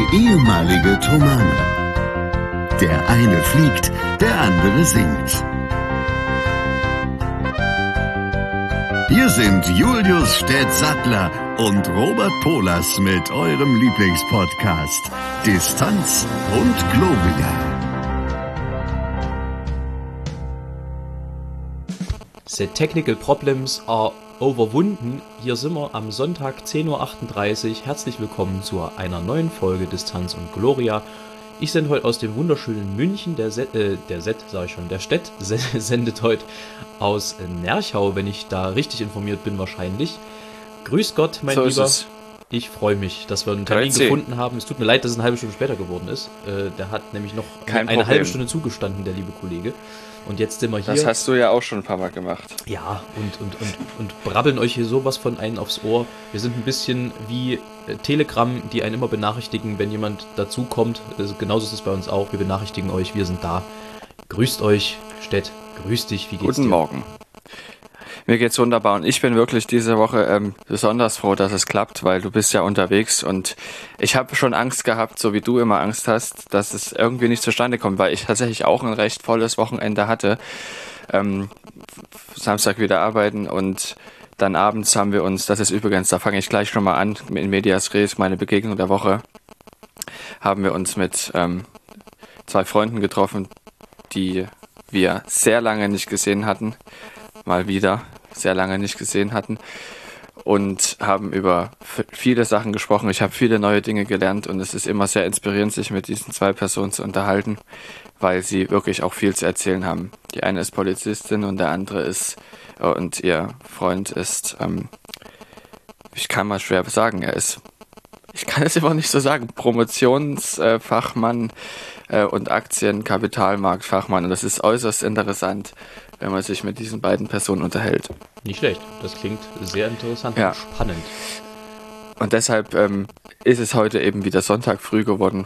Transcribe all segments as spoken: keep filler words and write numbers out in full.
ehemalige Tomane. Der eine fliegt, der andere singt. Hier sind Julius Städtsattler und Robert Polas mit eurem Lieblingspodcast Distanz und Gloria. The technical problems are overwunden. Hier sind wir am Sonntag zehn Uhr achtunddreißig. Herzlich willkommen zu einer neuen Folge Distanz und Gloria. Ich sende heute aus dem wunderschönen München. Der Set, äh, der Set, sag ich schon, der Städt sendet heute aus Nerchau, wenn ich da richtig informiert bin wahrscheinlich. Grüß Gott, mein so Lieber. Ist es. Ich freue mich, dass wir einen Termin Grüezi. gefunden haben. Es tut mir leid, dass es eine halbe Stunde später geworden ist. Äh, der hat nämlich noch Kein eine Problem. halbe Stunde zugestanden, der liebe Kollege. Und jetzt sind wir hier. Das hast du ja auch schon ein paar Mal gemacht. Ja, und, und, und, und brabbeln euch hier sowas von einen aufs Ohr. Wir sind ein bisschen wie äh, Telegram, die einen immer benachrichtigen, wenn jemand dazukommt. Also genauso ist es bei uns auch. Wir benachrichtigen euch, wir sind da. Grüßt euch, Stett. Grüß dich, wie geht's Guten dir? Morgen. Mir geht's wunderbar und ich bin wirklich diese Woche ähm, besonders froh, dass es klappt, weil du bist ja unterwegs und ich habe schon Angst gehabt, so wie du immer Angst hast, dass es irgendwie nicht zustande kommt, weil ich tatsächlich auch ein recht volles Wochenende hatte. Ähm, Samstag wieder arbeiten und dann abends haben wir uns, das ist übrigens, da fange ich gleich schon mal an, in Medias Res, meine Begegnung der Woche, haben wir uns mit ähm, zwei Freunden getroffen, die wir sehr lange nicht gesehen hatten, mal wieder sehr lange nicht gesehen hatten und haben über f- viele Sachen gesprochen. Ich habe viele neue Dinge gelernt und es ist immer sehr inspirierend, sich mit diesen zwei Personen zu unterhalten, weil sie wirklich auch viel zu erzählen haben. Die eine ist Polizistin und der andere ist, äh, und ihr Freund ist, ähm, ich kann mal schwer sagen, er ist, ich kann es immer nicht so sagen, Promotionsfachmann äh, und Aktien-Kapitalmarktfachmann und das ist äußerst interessant, wenn man sich mit diesen beiden Personen unterhält. Nicht schlecht. Das klingt sehr interessant Ja. und spannend. Und deshalb ähm, ist es heute eben wieder Sonntag früh geworden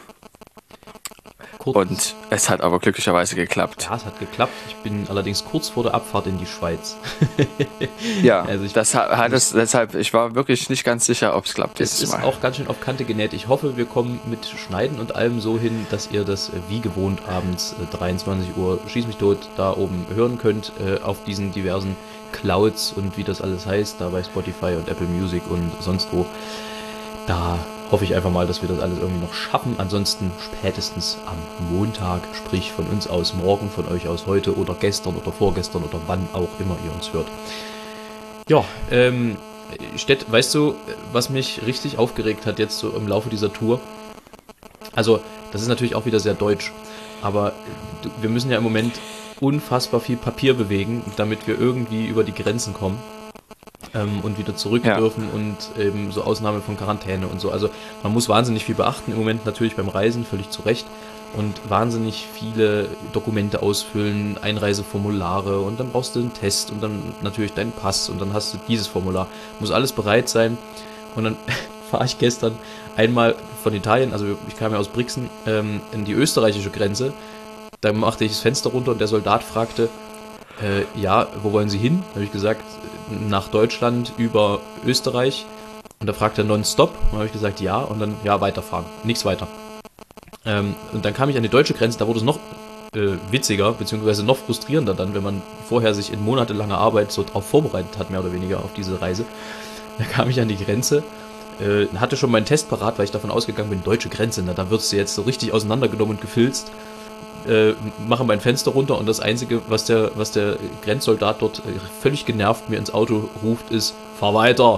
Kurz, und es hat aber glücklicherweise geklappt. ja, es hat geklappt. Ich bin allerdings kurz vor der Abfahrt in die Schweiz. Ja, Also ich- das hat, hat es deshalb, ich war wirklich nicht ganz sicher, ob es klappt Es dieses ist Mal. auch ganz schön auf Kante genäht. Ich hoffe, wir kommen mit Schneiden und allem so hin, dass ihr das äh, wie gewohnt abends äh, dreiundzwanzig Uhr Schieß mich tot da oben hören könnt äh, auf diesen diversen Clouds und wie das alles heißt, da bei Spotify und Apple Music und sonst wo. Da hoffe ich einfach mal, dass wir das alles irgendwie noch schaffen. Ansonsten spätestens am Montag, sprich von uns aus morgen, von euch aus heute oder gestern oder vorgestern oder wann auch immer ihr uns hört. Ja, ähm, Stett, weißt du, was mich richtig aufgeregt hat jetzt so im Laufe dieser Tour? Also, das ist natürlich auch wieder sehr deutsch, aber du, wir müssen ja im Moment unfassbar viel Papier bewegen, damit wir irgendwie über die Grenzen kommen ähm, und wieder zurück Ja. dürfen und eben so Ausnahme von Quarantäne und so. Also man muss wahnsinnig viel beachten im Moment natürlich beim Reisen, völlig zu Recht. Und wahnsinnig viele Dokumente ausfüllen, Einreiseformulare und dann brauchst du einen Test und dann natürlich deinen Pass und dann hast du dieses Formular. Muss alles bereit sein. Und dann fahre ich gestern einmal von Italien, also ich kam ja aus Brixen, ähm, in die österreichische Grenze. Da machte ich das Fenster runter und der Soldat fragte, äh, ja, wo wollen Sie hin? Da habe ich gesagt, nach Deutschland über Österreich. Und da fragte er nonstop. Und dann habe ich gesagt, ja. Und dann, ja, weiterfahren. Nichts weiter. Ähm, und dann kam ich an die deutsche Grenze, da wurde es noch äh, witziger, beziehungsweise noch frustrierender dann, wenn man vorher sich in monatelanger Arbeit so drauf vorbereitet hat, mehr oder weniger auf diese Reise. Da kam ich an die Grenze, äh, hatte schon meinen Test parat, weil ich davon ausgegangen bin, deutsche Grenze, na, da wird sie jetzt so richtig auseinandergenommen und gefilzt. Äh, mache mein Fenster runter und das Einzige, was der, was der Grenzsoldat dort äh, völlig genervt mir ins Auto ruft, ist, fahr weiter.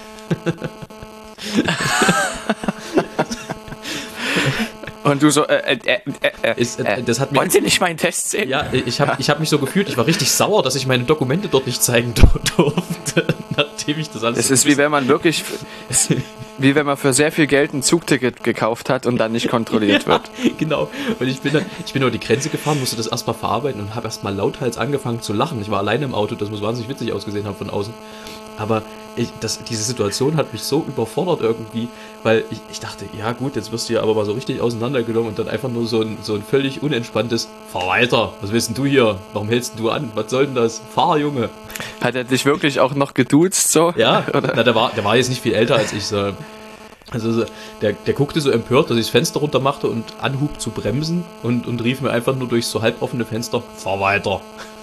Und du so, äh, äh, äh, äh, Ist, äh, äh, das hat mir, wollen Sie nicht meinen Test sehen? ja, ich habe ich hab mich so gefühlt, ich war richtig sauer, dass ich meine Dokumente dort nicht zeigen dur- durfte, nachdem ich das alles... Es ist wie wenn man wirklich, es, wie wenn man für sehr viel Geld ein Zugticket gekauft hat und dann nicht kontrolliert wird. Ja, genau. Und ich bin dann, ich bin über die Grenze gefahren, musste das erstmal verarbeiten und habe erstmal lauthals angefangen zu lachen. Ich war alleine im Auto, das muss wahnsinnig witzig ausgesehen haben von außen. Aber ich, das, diese Situation hat mich so überfordert irgendwie, weil ich, ich dachte, ja gut, jetzt wirst du ja aber mal so richtig auseinandergenommen und dann einfach nur so ein, so ein völlig unentspanntes, fahr weiter, was willst denn du hier? Warum hältst du an? Was soll denn das? Fahr, Junge! Hat er dich wirklich auch noch geduzt so? Ja, Oder? na, der, war, der war jetzt nicht viel älter als ich, so Also der, der guckte so empört, dass ich das Fenster runter machte und anhub zu bremsen und, und rief mir einfach nur durchs so halboffene Fenster, fahr weiter.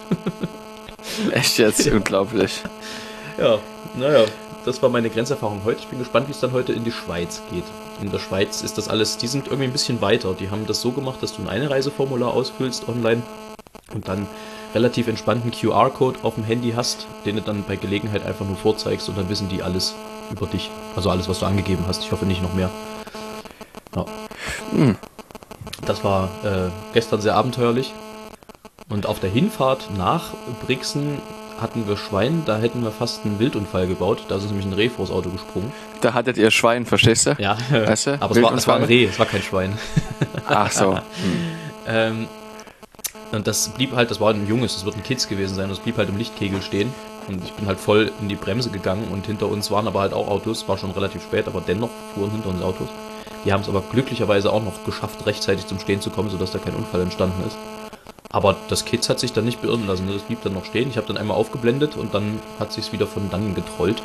Echt jetzt? Ja. Unglaublich. Ja, naja, das war meine Grenzerfahrung heute. Ich bin gespannt, wie es dann heute in die Schweiz geht. In der Schweiz ist das alles, die sind irgendwie ein bisschen weiter. Die haben das so gemacht, dass du ein Einreiseformular ausfüllst online und dann relativ entspannten Q R-Code auf dem Handy hast, den du dann bei Gelegenheit einfach nur vorzeigst und dann wissen die alles über dich. Also alles, was du angegeben hast. Ich hoffe nicht noch mehr. Ja. Hm. Das war äh, gestern sehr abenteuerlich. Und auf der Hinfahrt nach Brixen hatten wir Schwein, da hätten wir fast einen Wildunfall gebaut. Da ist nämlich ein Reh vors Auto gesprungen. Da hattet ihr Schwein, verstehst du? Ja, weißt du? Aber es war, es war ein Reh, es war kein Schwein. Ach so. Hm. ähm, und das blieb halt, das war ein Junges, das wird ein Kids gewesen sein, das blieb halt im Lichtkegel stehen. Und ich bin halt voll in die Bremse gegangen und hinter uns waren aber halt auch Autos. War schon relativ spät, aber dennoch fuhren hinter uns Autos. Die haben es aber glücklicherweise auch noch geschafft, rechtzeitig zum Stehen zu kommen, sodass da kein Unfall entstanden ist. Aber das Kids hat sich dann nicht beirren lassen, das blieb dann noch stehen. Ich habe dann einmal aufgeblendet und dann hat sich es wieder von dann getrollt.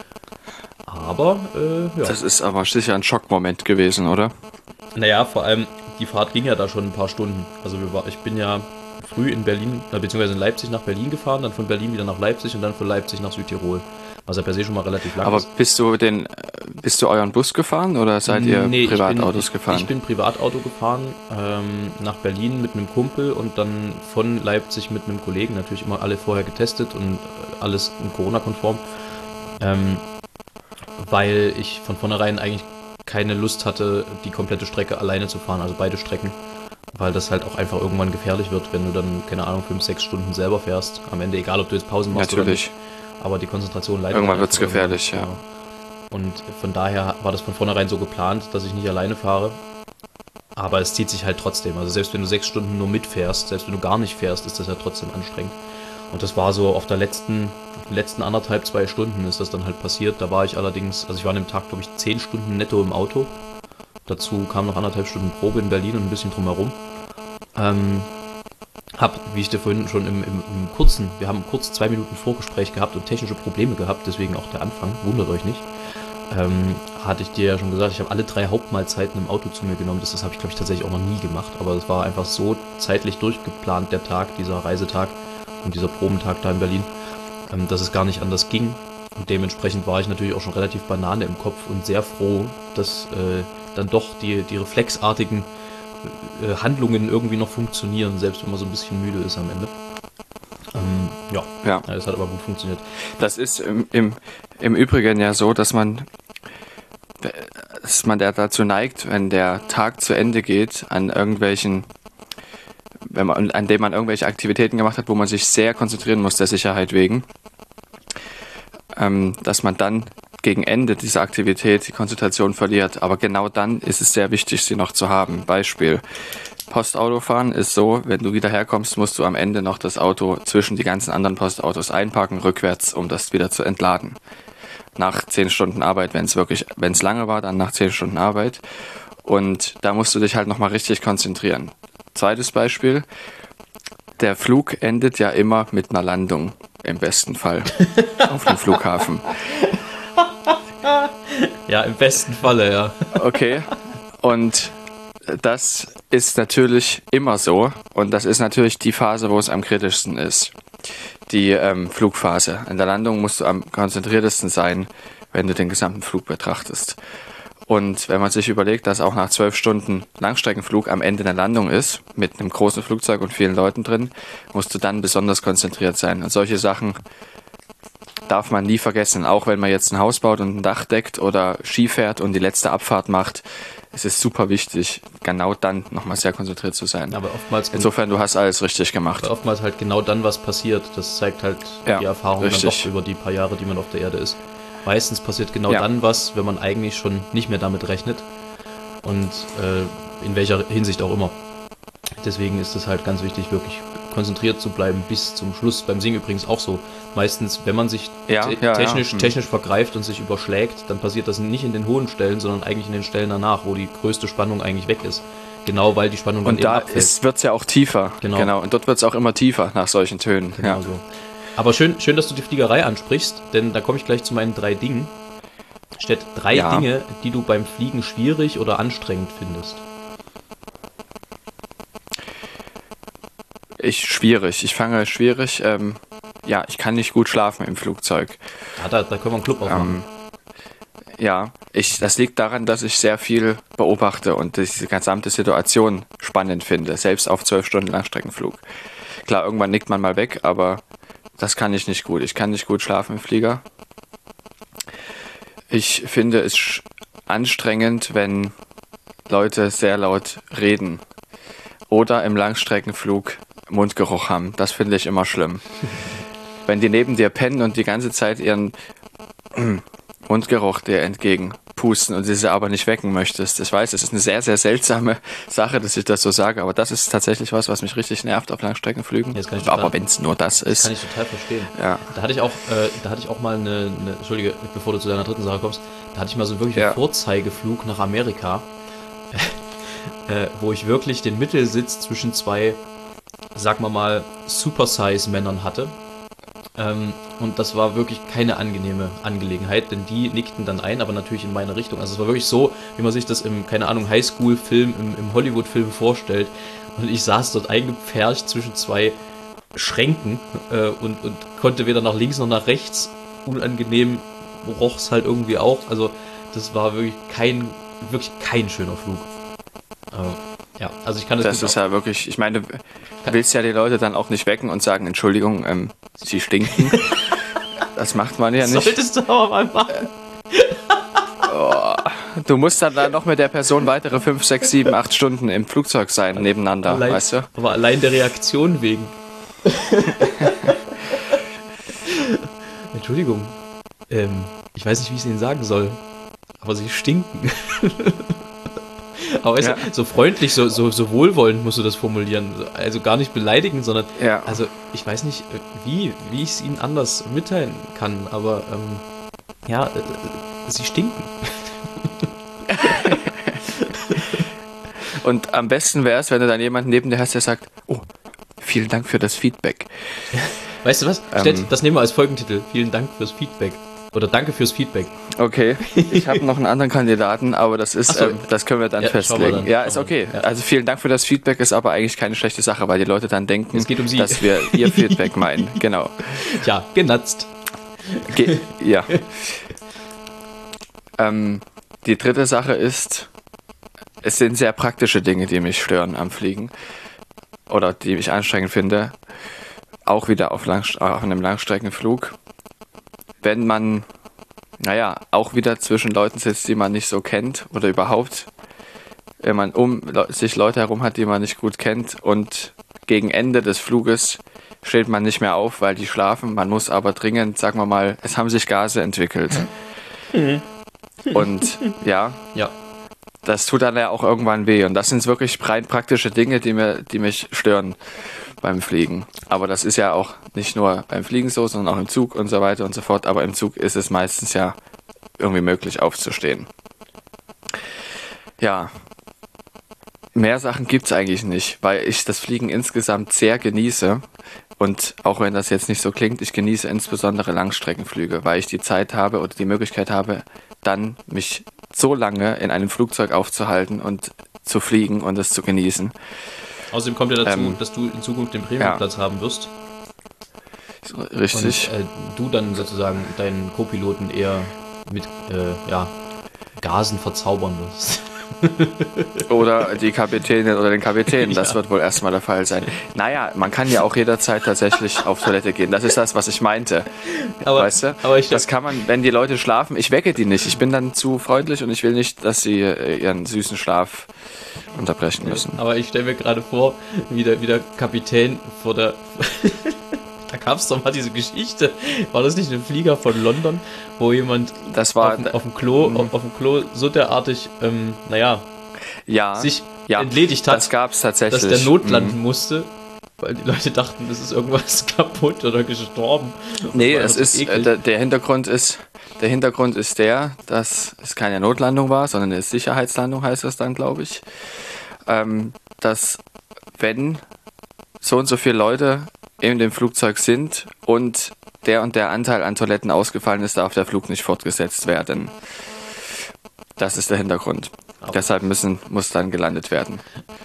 Aber, äh, ja. Das ist aber sicher ein Schockmoment gewesen, oder? Naja, vor allem, die Fahrt ging ja da schon ein paar Stunden. Also wir war, ich bin ja früh in Berlin, beziehungsweise in Leipzig nach Berlin gefahren, dann von Berlin wieder nach Leipzig und dann von Leipzig nach Südtirol. Was ja per se schon mal relativ lang Aber ist. Aber bist du den, bist du euren Bus gefahren oder seid ihr nee, Privatautos ich bin, gefahren? Ich, ich bin Privatauto gefahren, ähm, nach Berlin mit einem Kumpel und dann von Leipzig mit einem Kollegen. Natürlich immer alle vorher getestet und alles Corona-konform. Ähm, weil ich von vornherein eigentlich keine Lust hatte, die komplette Strecke alleine zu fahren, also beide Strecken. Weil das halt auch einfach irgendwann gefährlich wird, wenn du dann, keine Ahnung, fünf, sechs Stunden selber fährst. Am Ende, egal ob du jetzt Pausen machst Natürlich. oder nicht. Aber die Konzentration leidet. Irgendwann wird es gefährlich, ja. Genau. Und von daher war das von vornherein so geplant, dass ich nicht alleine fahre. Aber es zieht sich halt trotzdem. Also selbst wenn du sechs Stunden nur mitfährst, selbst wenn du gar nicht fährst, ist das ja trotzdem anstrengend. Und das war so auf der letzten, letzten anderthalb, zwei Stunden ist das dann halt passiert. Da war ich allerdings, also ich war an dem Tag, glaube ich, zehn Stunden netto im Auto. Dazu kam noch anderthalb Stunden Probe in Berlin und ein bisschen drumherum. Ähm, hab, wie ich dir vorhin schon im, im, im kurzen, wir haben kurz zwei Minuten Vorgespräch gehabt und technische Probleme gehabt, deswegen auch der Anfang, wundert euch nicht. Ähm, hatte ich dir ja schon gesagt, ich habe alle drei Hauptmahlzeiten im Auto zu mir genommen. Das, das habe ich, glaube ich, tatsächlich auch noch nie gemacht, aber es war einfach so zeitlich durchgeplant, der Tag, dieser Reisetag und dieser Probentag da in Berlin, ähm, dass es gar nicht anders ging. Und dementsprechend war ich natürlich auch schon relativ Banane im Kopf und sehr froh, dass äh, dann doch die, die reflexartigen äh, Handlungen irgendwie noch funktionieren, selbst wenn man so ein bisschen müde ist am Ende. Ähm, ja. ja, das hat aber gut funktioniert. Das ist im, im, im Übrigen ja so, dass man, dass man der dazu neigt, wenn der Tag zu Ende geht, an irgendwelchen, wenn man, an dem man irgendwelche Aktivitäten gemacht hat, wo man sich sehr konzentrieren muss, der Sicherheit wegen, ähm, dass man dann gegen Ende dieser Aktivität die Konzentration verliert. Aber genau dann ist es sehr wichtig, sie noch zu haben. Beispiel: Postautofahren ist so, wenn du wieder herkommst, musst du am Ende noch das Auto zwischen die ganzen anderen Postautos einparken, rückwärts, um das wieder zu entladen. Nach zehn Stunden Arbeit, wenn es wirklich, wenn es lange war, dann nach zehn Stunden Arbeit. Und da musst du dich halt nochmal richtig konzentrieren. Zweites Beispiel: Der Flug endet ja immer mit einer Landung, im besten Fall, auf dem Flughafen. Ja, im besten Falle, ja. Okay, und das ist natürlich immer so und das ist natürlich die Phase, wo es am kritischsten ist, die ähm, Flugphase. In der Landung musst du am konzentriertesten sein, wenn du den gesamten Flug betrachtest. Und wenn man sich überlegt, dass auch nach zwölf Stunden Langstreckenflug am Ende eine Landung ist, mit einem großen Flugzeug und vielen Leuten drin, musst du dann besonders konzentriert sein. Und solche Sachen darf man nie vergessen, auch wenn man jetzt ein Haus baut und ein Dach deckt oder Ski fährt und die letzte Abfahrt macht. Es ist super wichtig, genau dann nochmal sehr konzentriert zu sein. Aber oftmals Insofern, du hast alles richtig gemacht. Aber oftmals halt genau dann, was passiert. Das zeigt halt ja, die Erfahrung richtig. Dann doch über die paar Jahre, die man auf der Erde ist. Meistens passiert genau ja. dann was, wenn man eigentlich schon nicht mehr damit rechnet. Und äh, in welcher Hinsicht auch immer. Deswegen ist es halt ganz wichtig, wirklich konzentriert zu bleiben bis zum Schluss. Beim Singen übrigens auch so. Meistens, wenn man sich ja, te- ja, technisch, ja. technisch vergreift und sich überschlägt, dann passiert das nicht in den hohen Stellen, sondern eigentlich in den Stellen danach, wo die größte Spannung eigentlich weg ist. Genau, weil die Spannung dann und da abfällt. Und da wird es ja auch tiefer. Genau. genau. Und dort wird es auch immer tiefer nach solchen Tönen. Genau ja. so. Aber schön, schön, dass du die Fliegerei ansprichst, denn da komme ich gleich zu meinen drei Dingen. Städt, drei Ja. Dinge, die du beim Fliegen schwierig oder anstrengend findest. Ich schwierig. Ich fange schwierig. Ähm, ja, ich kann nicht gut schlafen im Flugzeug. Ja, da, da können wir einen Club aufmachen. Ähm, ja, ich, das liegt daran, dass ich sehr viel beobachte und diese gesamte Situation spannend finde, selbst auf zwölf Stunden Langstreckenflug. Klar, irgendwann nickt man mal weg, aber das kann ich nicht gut. Ich kann nicht gut schlafen im Flieger. Ich finde es sch- anstrengend, wenn Leute sehr laut reden oder im Langstreckenflug Mundgeruch haben. Das finde ich immer schlimm. Wenn die neben dir pennen und die ganze Zeit ihren Mundgeruch dir entgegenpusten und sie aber nicht wecken möchtest. Ich weiß, es ist eine sehr, sehr seltsame Sache, dass ich das so sage, aber das ist tatsächlich was, was mich richtig nervt auf Langstreckenflügen. Ja, das kann ich total- Aber wenn es nur das ist. Kann ich total verstehen. Ja. Da hatte ich auch, äh, da hatte ich auch mal eine, eine, Entschuldige, bevor du zu deiner dritten Sache kommst, da hatte ich mal so wirklich Ja. einen Vorzeigeflug nach Amerika, äh, wo ich wirklich den Mittelsitz zwischen zwei, sagen wir mal, Super-Size-Männern hatte. Ähm, und das war wirklich keine angenehme Angelegenheit, denn die nickten dann ein, aber natürlich in meine Richtung. Also es war wirklich so, wie man sich das im, keine Ahnung, Highschool-Film, im, im Hollywood-Film vorstellt. Und ich saß dort eingepfercht zwischen zwei Schränken äh, und, und konnte weder nach links noch nach rechts. Unangenehm roch's halt irgendwie auch. Also das war wirklich kein, wirklich kein schöner Flug. Äh, ja, also ich kann das, Das gut ist ja wirklich, ich meine, du willst ja die Leute dann auch nicht wecken und sagen, Entschuldigung, ähm, sie stinken. Das macht man ja nicht. Solltest du aber mal machen. Du musst dann, dann noch mit der Person weitere fünf, sechs, sieben, acht Stunden im Flugzeug sein, nebeneinander, Allein, weißt du? Aber allein der Reaktion wegen. Entschuldigung. Ähm, ich weiß nicht, wie ich es Ihnen sagen soll. Aber Sie stinken. Aber weißt Ja. du, so freundlich, so, so, so wohlwollend musst du das formulieren. Also gar nicht beleidigend, sondern Ja. also ich weiß nicht, wie, wie ich es Ihnen anders mitteilen kann, aber ähm, ja, äh, Sie stinken. Und am besten wäre es, wenn du dann jemanden neben dir hast, der sagt, oh, vielen Dank für das Feedback. Weißt du was? Ähm. Stett, das nehmen wir als Folgentitel. Vielen Dank fürs Feedback. Oder danke fürs Feedback. Okay, ich habe noch einen anderen Kandidaten, aber das ist, Ach so. ähm, das können wir dann Ja, schauen wir festlegen. dann. Ja, Schauen ist wir okay. dann. Ja. Also vielen Dank für das Feedback, ist aber eigentlich keine schlechte Sache, weil die Leute dann denken, Es geht um sie. dass wir ihr Feedback meinen. Genau. Tja, genatzt. Ge ja. ähm, die dritte Sache ist, es sind sehr praktische Dinge, die mich stören am Fliegen oder die ich anstrengend finde. Auch wieder auf, Langst auf einem Langstreckenflug. Wenn man, naja, auch wieder zwischen Leuten sitzt, die man nicht so kennt oder überhaupt, wenn man um Le sich Leute herum hat, die man nicht gut kennt und gegen Ende des Fluges steht man nicht mehr auf, weil die schlafen. Man muss aber dringend, sagen wir mal, es haben sich Gase entwickelt. Und ja, Ja. das tut dann ja auch irgendwann weh. Und das sind wirklich rein praktische Dinge, die, mir, die mich stören beim Fliegen. Aber das ist ja auch nicht nur beim Fliegen so, sondern auch im Zug und so weiter und so fort. Aber im Zug ist es meistens ja irgendwie möglich aufzustehen. Ja, mehr Sachen gibt es eigentlich nicht, weil ich das Fliegen insgesamt sehr genieße. Und auch wenn das jetzt nicht so klingt, ich genieße insbesondere Langstreckenflüge, weil ich die Zeit habe oder die Möglichkeit habe, dann mich so lange in einem Flugzeug aufzuhalten und zu fliegen und es zu genießen. Außerdem kommt ja dazu, Ähm, dass du in Zukunft den Premiumplatz haben wirst. Richtig. Und äh, du dann sozusagen deinen Co-Piloten eher mit äh, ja, Gasen verzaubern wirst. Oder die Kapitänin oder den Kapitän, das Ja. wird wohl erstmal der Fall sein. Naja, man kann ja auch jederzeit tatsächlich auf Toilette gehen. Das ist das, was ich meinte. Aber, Weißt du? aber ich Das kann man, wenn die Leute schlafen, ich wecke die nicht. Ich bin dann zu freundlich und ich will nicht, dass sie äh, ihren süßen Schlaf unterbrechen müssen. Aber ich stelle mir gerade vor, wie der, wie der Kapitän vor der... Da gab es doch mal diese Geschichte. War das nicht ein Flieger von London, wo jemand Das war, auf, dem- auf dem Klo, Mhm. auf, auf dem Klo so derartig, ähm, naja, ja, sich ja, entledigt hat, das gab's tatsächlich. dass der notlanden Mhm. musste, weil die Leute dachten, es ist irgendwas kaputt oder gestorben. Nee, Das war es so ist, äh, eklig. der, der Hintergrund ist, der Hintergrund ist der, dass es keine Notlandung war, sondern eine Sicherheitslandung heißt das dann, glaube ich. Ähm, dass wenn so und so viele Leute in dem Flugzeug sind und der und der Anteil an Toiletten ausgefallen ist, darf der Flug nicht fortgesetzt werden. Das ist der Hintergrund. Aber Deshalb müssen, muss dann gelandet werden.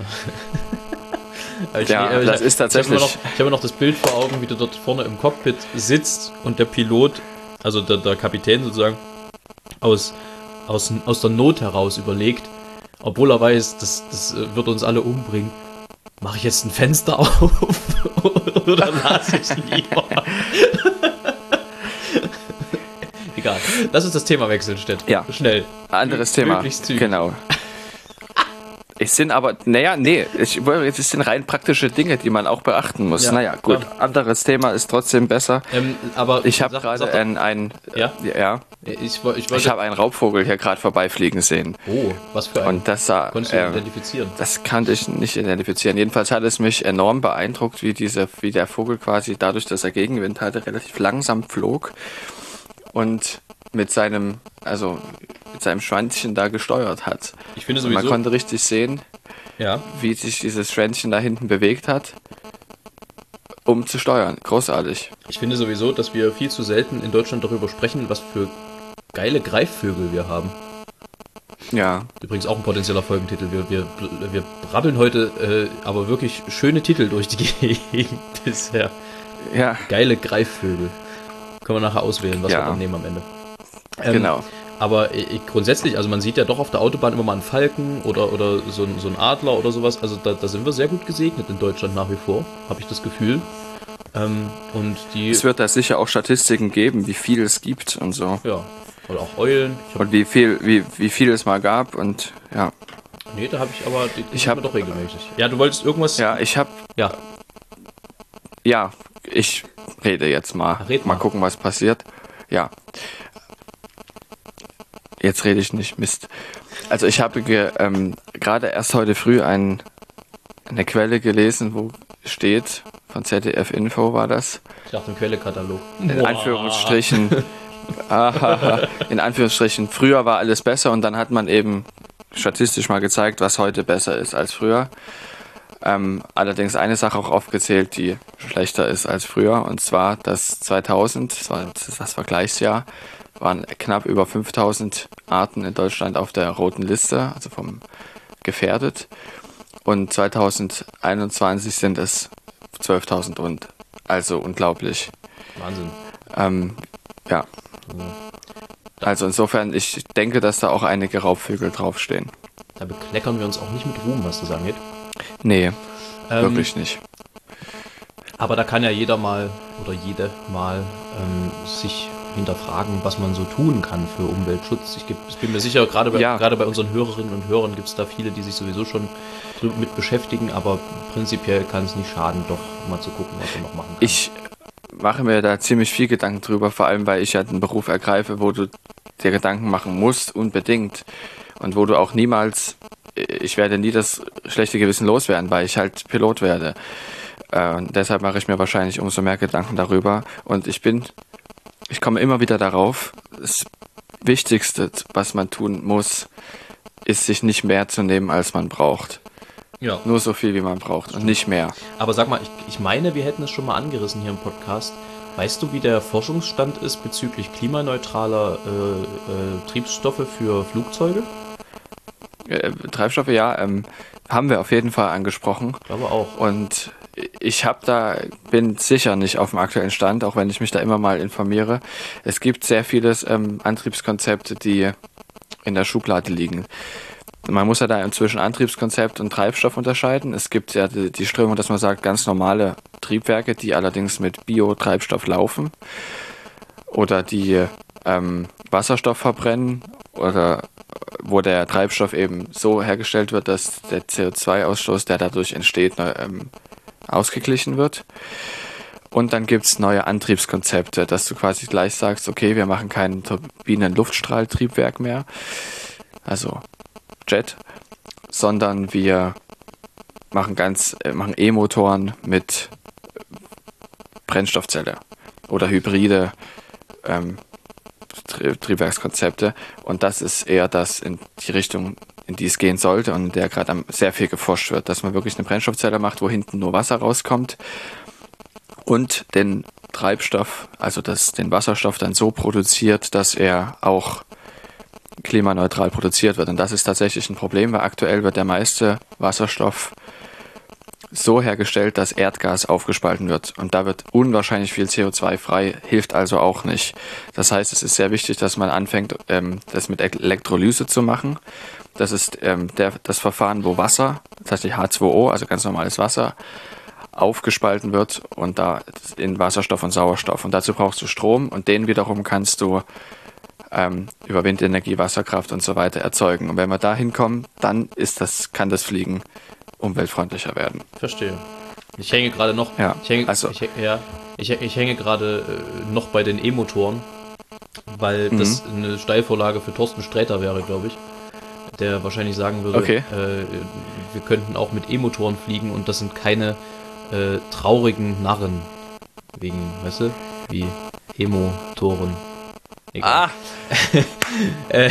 Ich, ja, nee, das ich, ist tatsächlich... Ich habe noch, hab noch das Bild vor Augen, wie du dort vorne im Cockpit sitzt und der Pilot, also der, der Kapitän sozusagen, aus, aus, aus der Not heraus überlegt, obwohl er weiß, das, das wird uns alle umbringen, mache ich jetzt ein Fenster auf oder lasse ich lieber? Egal, lass uns das Thema wechseln, Stett. Ja. Schnell. Anderes Thema. Möglichst zügig. Genau. Es sind aber, naja, nee, ich, es sind rein praktische Dinge, die man auch beachten muss. Ja, naja, gut, klar. Anderes Thema ist trotzdem besser. Ähm, aber ich habe sag- gerade sag doch- ein, ein, Ja? ja, Ich, wo- ich, wollte, ich habe einen Raubvogel hier gerade vorbeifliegen sehen. Oh, was für ein. Und das sah, Konntest du äh, identifizieren? das kannte ich nicht identifizieren. Jedenfalls hat es mich enorm beeindruckt, wie, diese, wie der Vogel quasi dadurch, dass er Gegenwind hatte, relativ langsam flog und mit seinem, also mit seinem Schwänzchen da gesteuert hat. Ich finde Und man sowieso. konnte richtig sehen, Ja. wie sich dieses Schwänzchen da hinten bewegt hat, um zu steuern. Großartig. Ich finde sowieso, dass wir viel zu selten in Deutschland darüber sprechen, was für geile Greifvögel wir haben. Ja, Übrigens auch ein potenzieller Folgentitel. Wir, wir, wir brabbeln heute äh, aber wirklich schöne Titel durch die Gegend bisher. ja, Geile Greifvögel. Können wir nachher auswählen, was Ja. wir dann nehmen am Ende. Ähm, genau. Aber äh, grundsätzlich, also man sieht ja doch auf der Autobahn immer mal einen Falken oder, oder so, ein- so einen Adler oder sowas. Also da, da sind wir sehr gut gesegnet in Deutschland nach wie vor, habe ich das Gefühl. Ähm, und die, Es wird da sicher auch Statistiken geben, wie viel es gibt und so. ja, oder auch Eulen. Ich hab, Und wie viel, wie, wie viel es mal gab und ja. nee, da habe ich aber, die, die Ich sieht hab- man doch regelmäßig. Ja, du wolltest irgendwas, Ja, ich hab, ja, ja, ich rede jetzt mal. Ach, red mal mal. gucken, was passiert. Ja. Jetzt rede ich nicht, Mist. Also ich habe ge, ähm, gerade erst heute früh ein, eine Quelle gelesen, wo steht, von Z D F Info war das, ich dachte im Quellekatalog. in Anführungsstrichen, ah, in Anführungsstrichen, früher war alles besser und dann hat man eben statistisch mal gezeigt, was heute besser ist als früher. Ähm, allerdings eine Sache auch aufgezählt, die schlechter ist als früher, und zwar das zweitausend, das war das, das Vergleichsjahr, waren knapp über fünftausend Arten in Deutschland auf der roten Liste, also vom gefährdet, und zweitausendeinundzwanzig sind es zwölftausend und, also unglaublich. Wahnsinn. Ähm, ja. Also insofern, ich denke, dass da auch einige Raubvögel draufstehen. Da bekleckern wir uns auch nicht mit Ruhm, was das angeht. Nee, Ähm, wirklich nicht. Aber da kann ja jeder mal oder jede mal ähm, sich hinterfragen, was man so tun kann für Umweltschutz. Ich, geb, ich bin mir sicher, gerade bei, Ja. gerade bei unseren Hörerinnen und Hörern gibt es da viele, die sich sowieso schon drü- mit beschäftigen, aber prinzipiell kann es nicht schaden, doch mal zu gucken, was man noch machen kann. Ich mache mir da ziemlich viel Gedanken drüber, vor allem weil ich ja einen Beruf ergreife, wo du dir Gedanken machen musst, unbedingt. Und wo du auch niemals, ich werde nie das schlechte Gewissen loswerden, weil ich halt Pilot werde. Äh, und deshalb mache ich mir wahrscheinlich umso mehr Gedanken darüber. Und ich bin, ich komme immer wieder darauf, das Wichtigste, was man tun muss, ist, sich nicht mehr zu nehmen, als man braucht. ja. Nur so viel, wie man braucht und nicht mehr. Aber sag mal, ich, ich meine, wir hätten es schon mal angerissen hier im Podcast. Weißt du, wie der Forschungsstand ist bezüglich klimaneutraler äh, äh, Triebstoffe für Flugzeuge? Äh, Treibstoffe, ja, ähm, haben wir auf jeden Fall angesprochen. Ich glaube auch. Und ich habe da, bin sicher nicht auf dem aktuellen Stand, auch wenn ich mich da immer mal informiere. Es gibt sehr viele ähm, Antriebskonzepte, die in der Schublade liegen. Man muss ja da zwischen Antriebskonzept und Treibstoff unterscheiden. Es gibt ja die, die Strömung, dass man sagt, ganz normale Triebwerke, die allerdings mit Biotreibstoff laufen oder die ähm, Wasserstoff verbrennen oder wo der Treibstoff eben so hergestellt wird, dass der C O zwei Ausstoß, der dadurch entsteht, ne, ähm, ausgeglichen wird. Und dann gibt es neue Antriebskonzepte, dass du quasi gleich sagst, okay, wir machen kein Turbinen-Luftstrahltriebwerk mehr, also Jet, sondern wir machen ganz, äh, machen E-Motoren mit Brennstoffzelle oder hybride ähm, Tri- Triebwerkskonzepte, und das ist eher das in die Richtung, in die es gehen sollte und in der gerade am- sehr viel geforscht wird, dass man wirklich eine Brennstoffzelle macht, wo hinten nur Wasser rauskommt und den Treibstoff, also das, den Wasserstoff dann so produziert, dass er auch klimaneutral produziert wird. Und das ist tatsächlich ein Problem, weil aktuell wird der meiste Wasserstoff so hergestellt, dass Erdgas aufgespalten wird. Und da wird unwahrscheinlich viel C O zwei frei, hilft also auch nicht. Das heißt, es ist sehr wichtig, dass man anfängt, ähm, das mit Elektrolyse zu machen. Das ist ähm, der, das Verfahren, wo Wasser, tatsächlich H zwei O, also ganz normales Wasser, aufgespalten wird und da in Wasserstoff und Sauerstoff. Und dazu brauchst du Strom und den wiederum kannst du ähm, über Windenergie, Wasserkraft und so weiter erzeugen. Und wenn wir da hinkommen, dann ist das, kann das Fliegen umweltfreundlicher werden. Verstehe. Ich hänge gerade noch, ja, ich hänge, also, ich, ja, ich, ich hänge gerade äh, noch bei den E-Motoren, weil mhm. das eine Steilvorlage für Thorsten Sträter wäre, glaube ich, der wahrscheinlich sagen würde, okay. äh, wir könnten auch mit E-Motoren fliegen und das sind keine äh, traurigen Narren wegen, weißt du, wie E-Motoren. Ah! äh,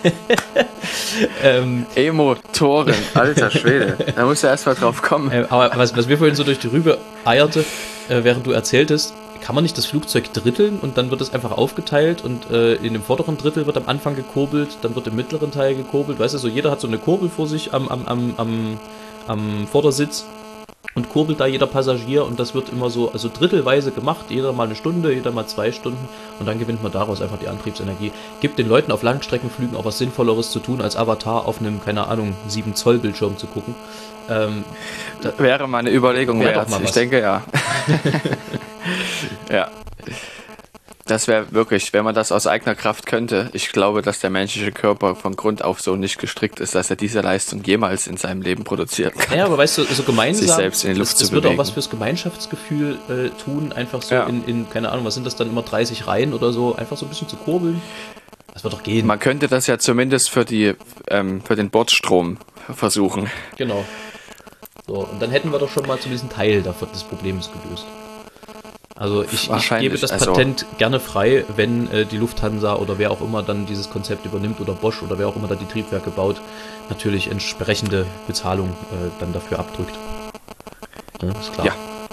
ähm, E-Motoren, alter Schwede. Da musst du erst mal drauf kommen. Äh, aber was, was mir vorhin so durch die Rübe eierte, äh, während du erzähltest, kann man nicht das Flugzeug dritteln und dann wird es einfach aufgeteilt und äh, in dem vorderen Drittel wird am Anfang gekurbelt, dann wird im mittleren Teil gekurbelt, weißt du, so jeder hat so eine Kurbel vor sich am, am, am, am, am Vordersitz und kurbelt da jeder Passagier und das wird immer so, also drittelweise gemacht, jeder mal eine Stunde, jeder mal zwei Stunden und dann gewinnt man daraus einfach die Antriebsenergie. Gibt den Leuten auf Langstreckenflügen auch was Sinnvolleres zu tun, als Avatar auf einem, keine Ahnung, sieben Zoll Bildschirm zu gucken. Ähm, da wäre mal eine Überlegung wär wert. Ich denke ja. Ja. Das wäre wirklich, wenn man das aus eigener Kraft könnte, ich glaube, dass der menschliche Körper von Grund auf so nicht gestrickt ist, dass er diese Leistung jemals in seinem Leben produzieren kann. Ja, aber weißt du, so gemeinsam, sich selbst in die Luft das, zu das wird bewegen. auch was fürs Gemeinschaftsgefühl äh, tun, einfach so ja. in, in, keine Ahnung, was sind das dann immer, dreißig Reihen oder so, einfach so ein bisschen zu kurbeln. Das wird doch gehen. Man könnte das ja zumindest für, die, ähm, für den Bordstrom versuchen. Genau. So, und dann hätten wir doch schon mal zumindest einen Teil davon, des Problems gelöst. Also ich, ich gebe das Patent also gerne frei, wenn äh, die Lufthansa oder wer auch immer dann dieses Konzept übernimmt oder Bosch oder wer auch immer da die Triebwerke baut, natürlich entsprechende Bezahlung äh, dann dafür abdrückt. Ja, ist klar. Ja.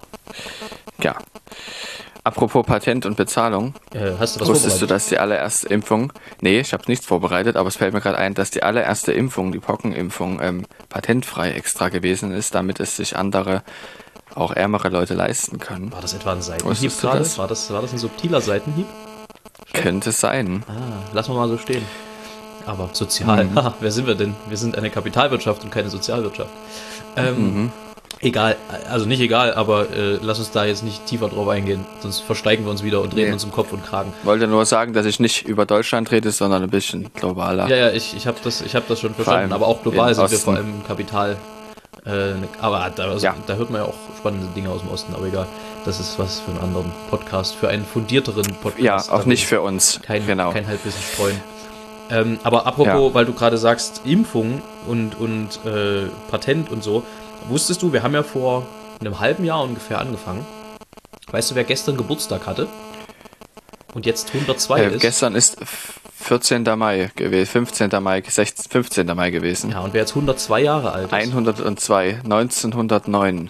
Ja. Apropos Patent und Bezahlung. Äh, hast du was Wusstest du, vorbereitet? dass die allererste Impfung, nee, ich habe nichts vorbereitet, aber es fällt mir gerade ein, dass die allererste Impfung, die Pockenimpfung, ähm, patentfrei extra gewesen ist, damit es sich andere, auch ärmere Leute leisten können. War das etwa ein Seitenhieb gerade? War das, war das ein subtiler Seitenhieb? Könnte sein. Ah, lassen wir mal so stehen. Aber sozial, mhm. Wer sind wir denn? Wir sind eine Kapitalwirtschaft und keine Sozialwirtschaft. Ähm, mhm. Egal, also nicht egal, aber äh, lass uns da jetzt nicht tiefer drauf eingehen, sonst versteigen wir uns wieder und drehen nee. uns im Kopf und Kragen. Ich wollte nur sagen, dass ich nicht über Deutschland rede, sondern ein bisschen globaler. Ja, ja, ich, ich habe das, ich hab das schon verstanden, aber auch global sind wir vor allem im Kapital. Äh, aber da, also, ja. da hört man ja auch spannende Dinge aus dem Osten, aber egal, das ist was für einen anderen Podcast, für einen fundierteren Podcast. Ja, auch nicht für uns, kein, genau. Kein Halbwissen streuen. Ähm, aber apropos, ja. weil du gerade sagst, Impfung und, und äh, Patent und so, wusstest du, wir haben ja vor einem halben Jahr ungefähr angefangen. Weißt du, wer gestern Geburtstag hatte? Und jetzt hundertzwei äh, ist? Gestern ist vierzehnter Mai gewesen, fünfzehnter Mai, sechzehnter, fünfzehnter Mai gewesen. Ja, und wer jetzt hundertzwei Jahre alt ist? hundertzwei, neunzehnhundertneun.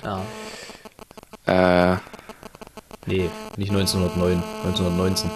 Ja. Äh. Nee, nicht neunzehnhundertneun, neunzehnhundertneunzehn.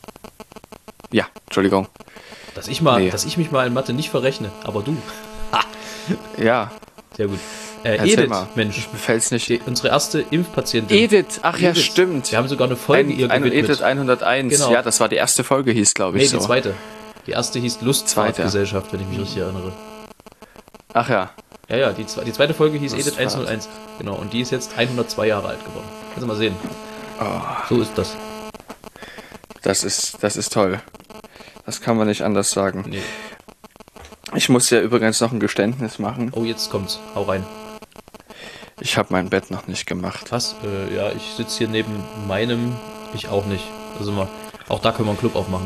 Ja, Entschuldigung. Dass ich, mal, nee. dass ich mich mal in Mathe nicht verrechne, aber du. Ha. Ja. Sehr gut. Äh, Edith, mal. Mensch. Mir fällt's nicht. Die, unsere erste Impfpatientin. Edith, ach Edith. ja, stimmt. Wir haben sogar eine Folge ein, ihr ein, gewidmet. Edith hunderteins, genau. Ja, das war die erste Folge, hieß, glaube ich, nee, so. die zweite. Die erste hieß Lustfahrtgesellschaft, wenn ich mich richtig erinnere. Ach ja. Ja, ja, die, die zweite Folge hieß Edith hunderteins. Genau, und die ist jetzt hundertzwei Jahre alt geworden. Kannst du mal sehen. Oh. So ist das. Das ist, das ist toll. Das kann man nicht anders sagen. Nee. Ich muss ja übrigens noch ein Geständnis machen. Oh, jetzt kommt's. Hau rein. Ich habe mein Bett noch nicht gemacht. Was? Äh, ja, ich sitze hier neben meinem. Ich auch nicht. Also mal, auch da können wir einen Club aufmachen.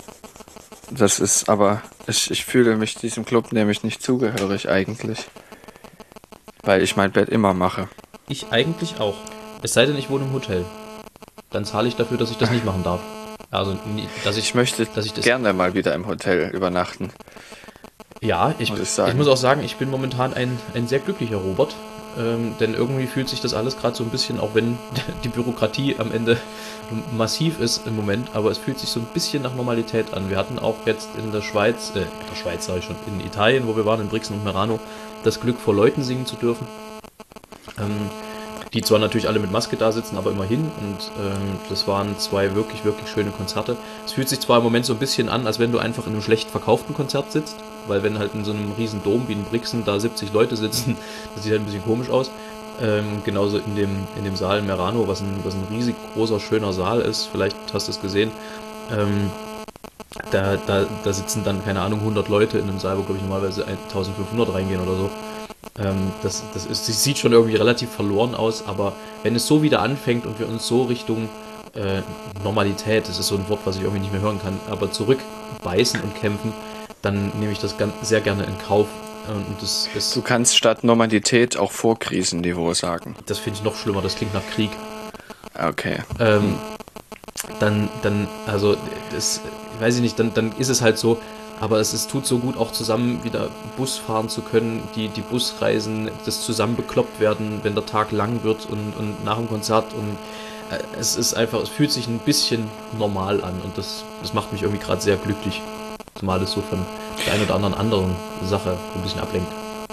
Das ist aber, ich, ich fühle mich diesem Club nämlich nicht zugehörig eigentlich. Weil ich mein Bett immer mache. Ich eigentlich auch. Es sei denn, ich wohne im Hotel. Dann zahle ich dafür, dass ich das nicht machen darf. Also, dass ich, ich möchte dass ich das gerne mal wieder im Hotel übernachten. Ja, ich muss, ich, ich muss auch sagen, ich bin momentan ein, ein sehr glücklicher Robert. ähm, denn irgendwie fühlt sich das alles gerade so ein bisschen, auch wenn die Bürokratie am Ende massiv ist im Moment, aber es fühlt sich so ein bisschen nach Normalität an. Wir hatten auch jetzt in der Schweiz, äh, in der Schweiz sage ich schon, in Italien, wo wir waren, in Brixen und Merano, das Glück, vor Leuten singen zu dürfen. Ähm, die zwar natürlich alle mit Maske da sitzen, aber immerhin. Und ähm, das waren zwei wirklich, wirklich schöne Konzerte. Es fühlt sich zwar im Moment so ein bisschen an, als wenn du einfach in einem schlecht verkauften Konzert sitzt, weil wenn halt in so einem riesen Dom wie in Brixen da siebzig Leute sitzen, das sieht halt ein bisschen komisch aus. Ähm, genauso in dem, in dem Saal in Merano, was ein, was ein riesig großer, schöner Saal ist, vielleicht hast du es gesehen. Ähm, da, da, da sitzen dann, keine Ahnung, hundert Leute in einem Saal, wo, glaube ich, normalerweise eintausendfünfhundert reingehen oder so. Ähm, das, das, ist, das sieht schon irgendwie relativ verloren aus, aber wenn es so wieder anfängt und wir uns so Richtung äh, Normalität, das ist so ein Wort, was ich irgendwie nicht mehr hören kann, aber zurückbeißen und kämpfen, dann nehme ich das ganz, sehr gerne in Kauf. Und das ist, du kannst statt Normalität auch Vorkrisenniveau sagen. Das finde ich noch schlimmer, das klingt nach Krieg. Okay. Ähm, hm. Dann, dann, also, das, weiß ich nicht, dann, dann ist es halt so, aber es, es tut so gut, auch zusammen wieder Bus fahren zu können, die, die Busreisen, das zusammen bekloppt werden, wenn der Tag lang wird und, und nach dem Konzert und äh, es ist einfach, es fühlt sich ein bisschen normal an und das, das macht mich irgendwie gerade sehr glücklich, zumal es so von der einen oder anderen anderen Sache ein bisschen ablenkt.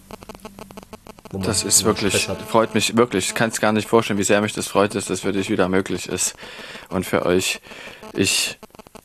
Man, das ist wirklich, freut mich wirklich, ich kann es gar nicht vorstellen, wie sehr mich das freut, dass das für dich wieder möglich ist und für euch. Ich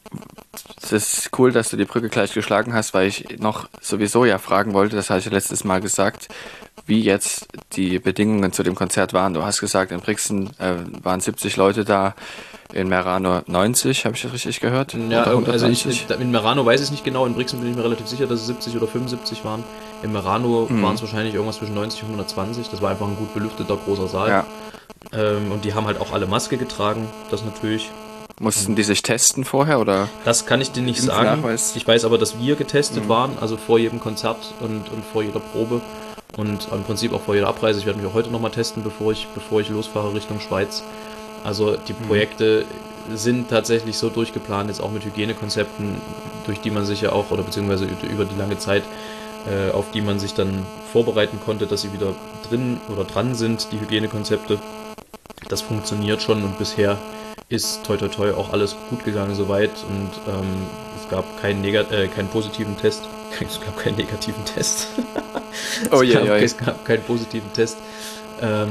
Es ist cool, dass du die Brücke gleich geschlagen hast, weil ich noch sowieso ja fragen wollte, das habe ich letztes Mal gesagt, wie jetzt die Bedingungen zu dem Konzert waren. Du hast gesagt, in Brixen äh, waren siebzig Leute da, in Merano neunzig, habe ich das richtig gehört? Ja, also ich, in Merano weiß ich es nicht genau, in Brixen bin ich mir relativ sicher, dass es siebzig oder fünfundsiebzig waren. In Merano mhm. waren es wahrscheinlich irgendwas zwischen neunzig und hundertzwanzig, das war einfach ein gut belüfteter, großer Saal. Ja. Ähm, und die haben halt auch alle Maske getragen, das natürlich. Mussten die sich testen vorher, oder? Das kann ich dir nicht sagen. Ich weiß aber, dass wir getestet mhm. waren, also vor jedem Konzert und, und vor jeder Probe und im Prinzip auch vor jeder Abreise. Ich werde mich auch heute nochmal testen, bevor ich, bevor ich losfahre Richtung Schweiz. Also die Projekte mhm. sind tatsächlich so durchgeplant, jetzt auch mit Hygienekonzepten, durch die man sich ja auch, oder beziehungsweise über die lange Zeit, äh, auf die man sich dann vorbereiten konnte, dass sie wieder drin oder dran sind, die Hygienekonzepte. Das funktioniert schon und bisher ist toi toi toi auch alles gut gegangen soweit und ähm, es gab keinen, Negat- äh, keinen positiven Test. Es gab keinen negativen Test. es, oh, gab, je, je. es gab keinen positiven Test. Ähm,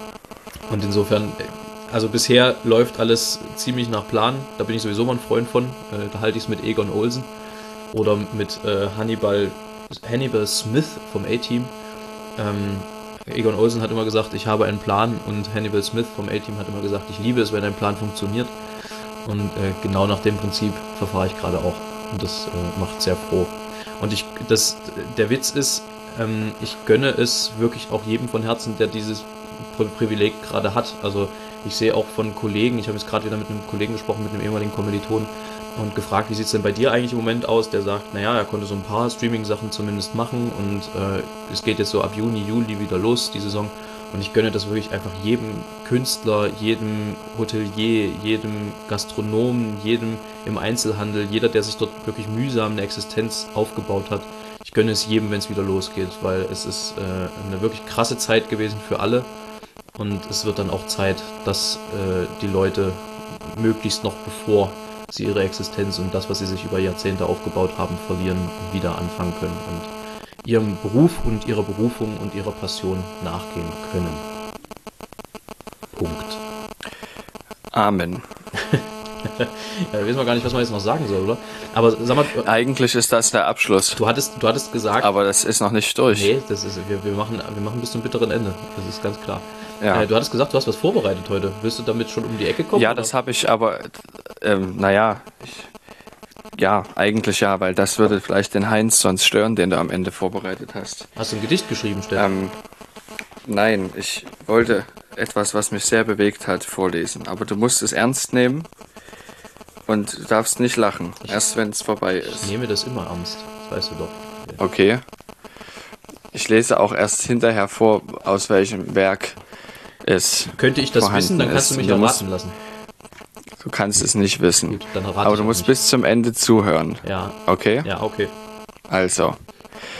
und insofern, also bisher läuft alles ziemlich nach Plan. Da bin ich sowieso mal ein Freund von. Äh, da halte ich es mit Egon Olsen oder mit äh, Hannibal, Hannibal Smith vom A-Team. Ähm, Egon Olsen hat immer gesagt, ich habe einen Plan und Hannibal Smith vom A-Team hat immer gesagt, ich liebe es, wenn ein Plan funktioniert. Und äh, genau nach dem Prinzip verfahre ich gerade auch. Und das äh, macht sehr froh. Und ich, das, der Witz ist, ähm, ich gönne es wirklich auch jedem von Herzen, der dieses Pri- Privileg gerade hat. Also ich sehe auch von Kollegen, ich habe jetzt gerade wieder mit einem Kollegen gesprochen, mit einem ehemaligen Kommiliton und gefragt, wie sieht es denn bei dir eigentlich im Moment aus? Der sagt, naja, er konnte so ein paar Streaming-Sachen zumindest machen und äh, es geht jetzt so ab Juni, Juli wieder los, die Saison. Und ich gönne das wirklich einfach jedem Künstler, jedem Hotelier, jedem Gastronomen, jedem im Einzelhandel, jeder, der sich dort wirklich mühsam eine Existenz aufgebaut hat. Ich gönne es jedem, wenn es wieder losgeht, weil es ist äh, eine wirklich krasse Zeit gewesen für alle. Und es wird dann auch Zeit, dass äh, die Leute möglichst noch bevor sie ihre Existenz und das, was sie sich über Jahrzehnte aufgebaut haben, verlieren, wieder anfangen können und ihrem Beruf und ihrer Berufung und ihrer Passion nachgehen können. Punkt. Amen. Ja, da wissen wir gar nicht, was man jetzt noch sagen soll, oder? Aber sag mal, eigentlich ist das der Abschluss. Du hattest, du hattest gesagt... Aber das ist noch nicht durch. Nee, das ist, wir, wir, machen, wir machen bis zum bitteren Ende. Das ist ganz klar. Ja. Äh, du hattest gesagt, du hast was vorbereitet heute. Willst du damit schon um die Ecke kommen? Ja, oder? Das habe ich, aber ähm, naja, ich, ja, eigentlich ja, weil das würde vielleicht den Heinz sonst stören, den du am Ende vorbereitet hast. Hast du ein Gedicht geschrieben, Stefan? Ähm, nein, ich wollte etwas, was mich sehr bewegt hat, vorlesen. Aber du musst es ernst nehmen und du darfst nicht lachen, ich, erst wenn es vorbei ist. Ich nehme das immer ernst, das weißt du doch. Ja. Okay. Ich lese auch erst hinterher vor, aus welchem Werk es Könnte ich das wissen, dann kannst ist. du mich du erraten musst, lassen. Du kannst es nicht wissen. Gut, dann errate aber ich du musst nicht. bis zum Ende zuhören. Ja. Okay? Ja, okay. Also.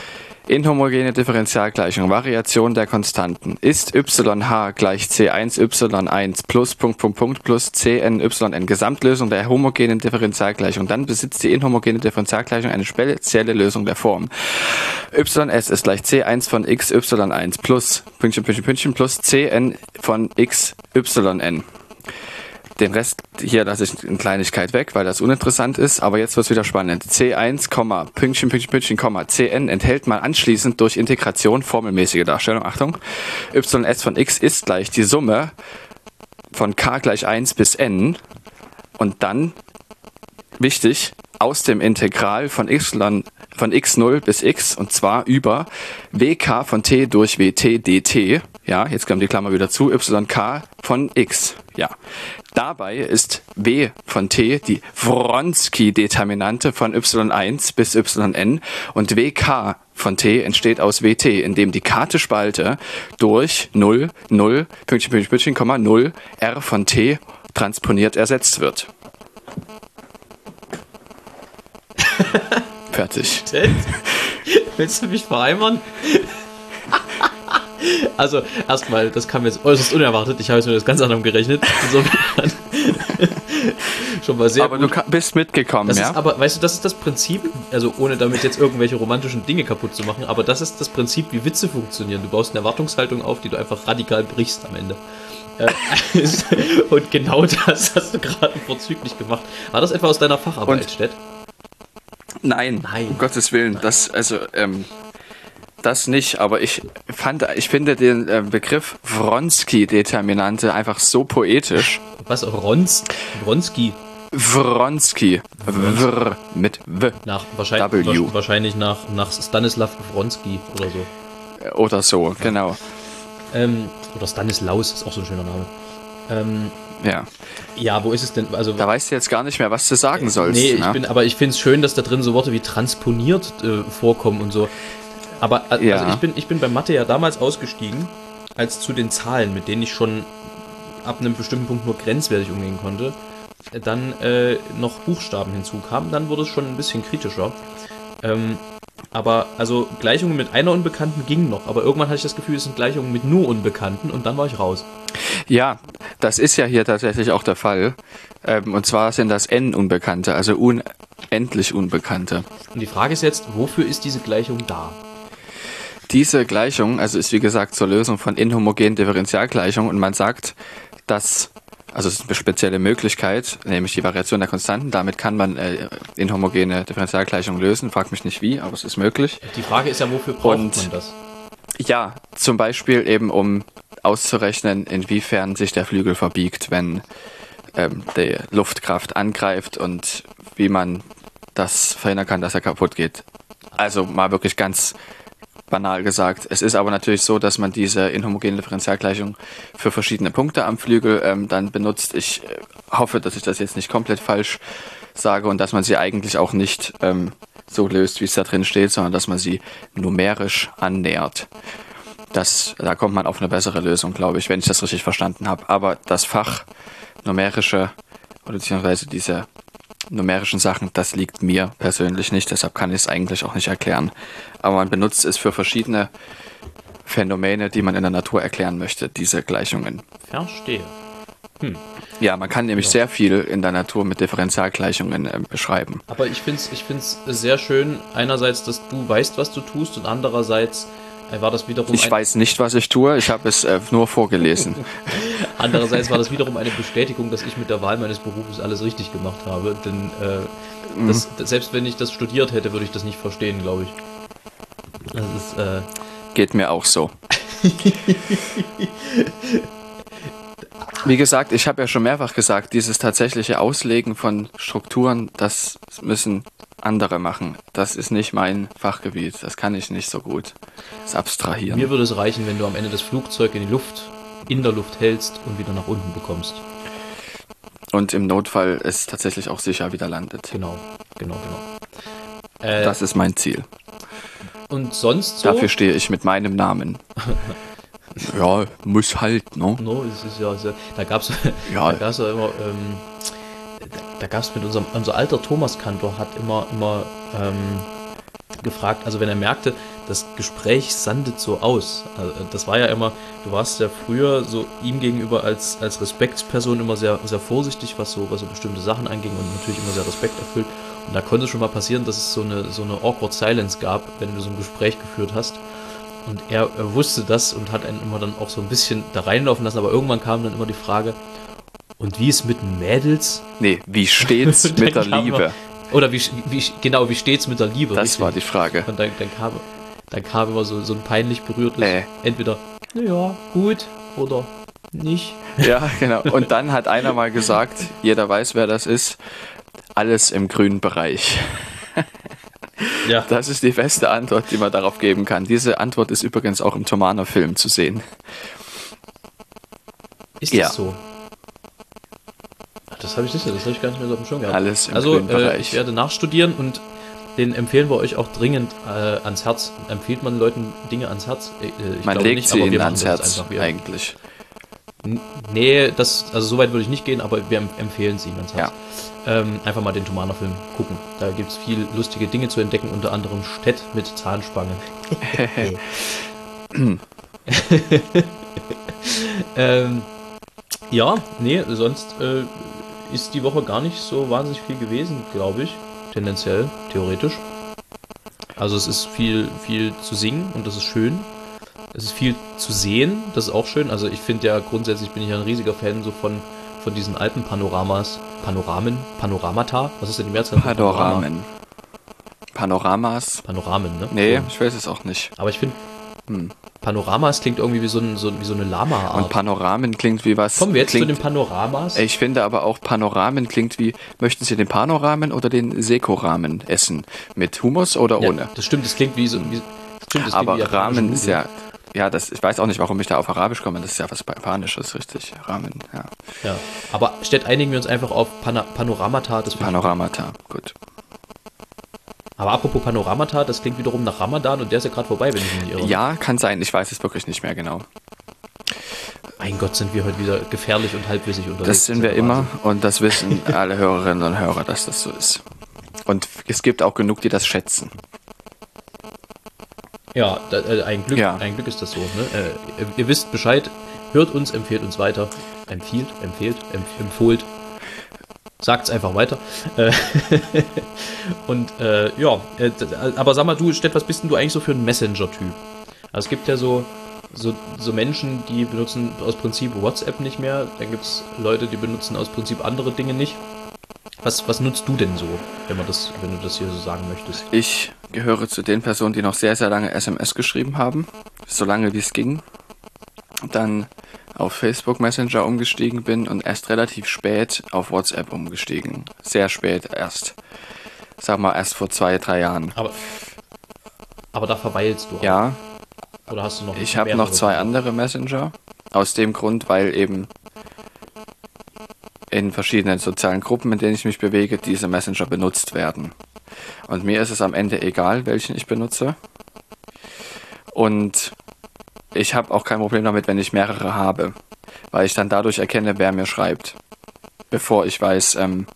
Inhomogene Differentialgleichung, Variation der Konstanten. Ist yh gleich c eins y eins plus Punkt, Punkt, Punkt plus cn yn Gesamtlösung der homogenen Differentialgleichung. Dann besitzt die inhomogene Differentialgleichung eine spezielle Lösung der Form. Ys ist gleich c eins von x y eins plus Pünktchen, Pünktchen, Pünktchen plus cn von x yn. Den Rest hier lasse ich in Kleinigkeit weg, weil das uninteressant ist, aber jetzt wird es wieder spannend. c eins, Pünktchen, Pünktchen, Pünktchen, cn enthält man anschließend durch Integration formelmäßige Darstellung. Achtung, ys von x ist gleich die Summe von k gleich eins bis n und dann, wichtig, aus dem Integral von y von x null bis x und zwar über wk von t durch wt dt. Ja, jetzt kommt die Klammer wieder zu, yk von x. Ja. Dabei ist w von t die Wronski-Determinante von y eins bis yn und wk von t entsteht aus wt, indem die k-te Spalte durch null, null, Pünktchen, Pünktchen, Pünktchen, null, r von t transponiert ersetzt wird. Fertig. Willst du mich verheimern? Also, erstmal, das kam jetzt äußerst unerwartet. Ich habe jetzt mit das ganz anderem gerechnet. Insofern schon mal sehr aber gut. Du bist mitgekommen, das ja? Ist aber, weißt du, das ist das Prinzip, also ohne damit jetzt irgendwelche romantischen Dinge kaputt zu machen, aber das ist das Prinzip, wie Witze funktionieren. Du baust eine Erwartungshaltung auf, die du einfach radikal brichst am Ende. Und genau das hast du gerade vorzüglich gemacht. War das etwa aus deiner Facharbeit, Und? Stett? Nein, Nein, um Gottes Willen. Nein. Das, also, ähm, das nicht, aber ich fand, ich finde den äh, Begriff Wronski-Determinante einfach so poetisch. Was? Wrons? Wronski? Wronski. Wr mit W. Nach, wahrscheinlich, w. wahrscheinlich nach, nach Stanislav Wronski oder so. Oder so, genau. Ähm, oder Stanislaus, ist auch so ein schöner Name. Ähm, ja. Ja, wo ist es denn? Also, da weißt du jetzt gar nicht mehr, was du sagen sollst. Nee, ich ne? bin, aber ich finde es schön, dass da drin so Worte wie transponiert äh, vorkommen und so. Aber also ja. ich bin, ich bin bei Mathe ja damals ausgestiegen, als zu den Zahlen, mit denen ich schon ab einem bestimmten Punkt nur grenzwertig umgehen konnte, dann äh, noch Buchstaben hinzukamen. Dann wurde es schon ein bisschen kritischer. Ähm, aber also Gleichungen mit einer Unbekannten gingen noch, aber irgendwann hatte ich das Gefühl, es sind Gleichungen mit nur Unbekannten und dann war ich raus. Ja, das ist ja hier tatsächlich auch der Fall. Ähm, und zwar sind das n Unbekannte, also unendlich Unbekannte. Und die Frage ist jetzt, wofür ist diese Gleichung da? Diese Gleichung, also ist wie gesagt zur Lösung von inhomogenen Differentialgleichungen und man sagt, dass, also es ist eine spezielle Möglichkeit, nämlich die Variation der Konstanten, damit kann man äh, inhomogene Differentialgleichungen lösen, frag mich nicht wie, aber es ist möglich. Die Frage ist ja, wofür braucht und, man das? Ja, zum Beispiel eben um auszurechnen, inwiefern sich der Flügel verbiegt, wenn ähm, die Luftkraft angreift und wie man das verhindern kann, dass er kaputt geht. Also mal wirklich ganz banal gesagt. Es ist aber natürlich so, dass man diese inhomogene Differentialgleichung für verschiedene Punkte am Flügel ähm, dann benutzt. Ich äh, hoffe, dass ich das jetzt nicht komplett falsch sage und dass man sie eigentlich auch nicht ähm, so löst, wie es da drin steht, sondern dass man sie numerisch annähert. Das, da kommt man auf eine bessere Lösung, glaube ich, wenn ich das richtig verstanden habe. Aber das Fach numerische oder beziehungsweise diese numerischen Sachen, das liegt mir persönlich nicht, deshalb kann ich es eigentlich auch nicht erklären. Aber man benutzt es für verschiedene Phänomene, die man in der Natur erklären möchte, diese Gleichungen. Verstehe. Hm. Ja, man kann nämlich ja. sehr viel in der Natur mit Differentialgleichungen äh, beschreiben. Aber ich finde es ich find's sehr schön, einerseits, dass du weißt, was du tust und andererseits äh, war das wiederum... Ich weiß nicht, was ich tue, ich habe es äh, nur vorgelesen. Andererseits war das wiederum eine Bestätigung, dass ich mit der Wahl meines Berufes alles richtig gemacht habe, denn äh, mhm. das, selbst wenn ich das studiert hätte, würde ich das nicht verstehen, glaube ich. Das ist... Äh Geht mir auch so. Wie gesagt, ich habe ja schon mehrfach gesagt, dieses tatsächliche Auslegen von Strukturen, das müssen andere machen. Das ist nicht mein Fachgebiet, das kann ich nicht so gut. Das Abstrahieren. Mir würde es reichen, wenn du am Ende das Flugzeug in die Luft, in der Luft hältst und wieder nach unten bekommst. Und im Notfall es tatsächlich auch sicher wieder landet. Genau, genau, genau. Äh, das ist mein Ziel. Und sonst so? Dafür stehe ich mit meinem Namen. Ja, muss halt, ne? No, es ist ja, sehr, da gab's ja. da gab's ja immer, ähm, da gab's mit unserem, unser alter Thomas Kantor hat immer, immer ähm, gefragt, also wenn er merkte, das Gespräch sandet so aus. Also das war ja immer, du warst ja früher so ihm gegenüber als, als Respektsperson immer sehr, sehr vorsichtig, was so, was so bestimmte Sachen anging und natürlich immer sehr respekterfüllt. Und da konnte es schon mal passieren, dass es so eine, so eine awkward silence gab, wenn du so ein Gespräch geführt hast. Und er, er wusste das und hat einen immer dann auch so ein bisschen da reinlaufen lassen, aber irgendwann kam dann immer die Frage, und wie ist mit den Mädels? Nee, wie steht's mit der Liebe? Immer, oder wie, wie, genau, wie steht's mit der Liebe? Das richtig? war die Frage. Und dann, dann kam dann kam immer so, so ein peinlich berührtes, äh. entweder, naja, gut oder nicht. Ja, genau. Und dann hat einer mal gesagt, jeder weiß, wer das ist, alles im grünen Bereich. Ja. Das ist die beste Antwort, die man darauf geben kann. Diese Antwort ist übrigens auch im Tomano-Film zu sehen. Ist ja. das so? Ach, das habe ich nicht, das habe ich gar nicht mehr so auf dem Schirm gehabt. Alles im also, grünen Bereich. Äh, ich werde nachstudieren und den empfehlen wir euch auch dringend äh, ans Herz. Empfiehlt man Leuten Dinge ans Herz? Äh, ich man glaube legt nicht, sie aber wir ihnen machen ans das Herz, einfach. Wir, eigentlich. N- Nee, das, also so weit würde ich nicht gehen, aber wir em- empfehlen es ihnen ans Herz. Ja. Ähm, einfach mal den Tomano-Film gucken. Da gibt es viel lustige Dinge zu entdecken, unter anderem Stett mit Zahnspangen. ähm, ja, nee, sonst äh, ist die Woche gar nicht so wahnsinnig viel gewesen, glaube ich. Tendenziell, theoretisch. Also es ist viel, viel zu singen und das ist schön. Es ist viel zu sehen, das ist auch schön. Also ich finde ja, grundsätzlich bin ich ja ein riesiger Fan so von, von diesen Alpenpanoramas. Panoramen? Panoramata? Was ist denn die Mehrzahl? Panoramen. Panoramas? Panoramen, ne? Nee, so. Ich weiß es auch nicht. Aber ich finde, hm. Panoramas klingt irgendwie wie so, ein, so, wie so eine Lama-Art. Und Panoramen klingt wie was... Kommen wir jetzt klingt, zu den Panoramas? Ich finde aber auch Panoramen klingt wie, möchten Sie den Panoramen oder den Sekoramen essen? Mit Hummus oder ja, ohne? Das stimmt, das klingt wie so... Wie, das stimmt, das aber klingt wie Ramen ist Nudeln. ja... Ja, das, ich weiß auch nicht, warum ich da auf Arabisch komme. Das ist ja was Japanisches, richtig. Ramen, ja. Ja, aber statt einigen wir uns einfach auf Pana- Panoramata. Das Panoramata, gut. Aber apropos Panoramata, das klingt wiederum nach Ramadan und der ist ja gerade vorbei, wenn ich mich nicht irre. Ja, kann sein. Ich weiß es wirklich nicht mehr genau. Mein Gott, sind wir heute wieder gefährlich und halbwissig unterwegs. Das sind wir immer und das wissen alle Hörerinnen und Hörer, dass das so ist. Und es gibt auch genug, die das schätzen. Ja, da, äh, ein, Glück, Ja. ein Glück ist das so. Ne? Äh, ihr, ihr wisst Bescheid, hört uns, empfehlt uns weiter. Empfiehlt, empfehlt, empf- empfohlt. Sagt's einfach weiter. Äh, und äh, ja, äh, aber sag mal, du, Stett, was bist denn du eigentlich so für ein Messenger-Typ? Also es gibt ja so, so, so Menschen, die benutzen aus Prinzip WhatsApp nicht mehr. Dann gibt es Leute, die benutzen aus Prinzip andere Dinge nicht. Was, was nutzt du denn so, wenn man das, wenn du das hier so sagen möchtest? Ich gehöre zu den Personen, die noch sehr, sehr lange S M S geschrieben haben. So lange wie es ging. Dann auf Facebook Messenger umgestiegen bin und erst relativ spät auf WhatsApp umgestiegen. Sehr spät erst. Sag mal erst vor zwei, drei Jahren. Aber, aber da verweilst du auch. Ja, Oder hast du noch ich habe mehrere? noch zwei andere Messenger. Aus dem Grund, weil eben in verschiedenen sozialen Gruppen, in denen ich mich bewege, diese Messenger benutzt werden. Und mir ist es am Ende egal, welchen ich benutze. Und ich habe auch kein Problem damit, wenn ich mehrere habe, weil ich dann dadurch erkenne, wer mir schreibt, bevor ich weiß, ähm,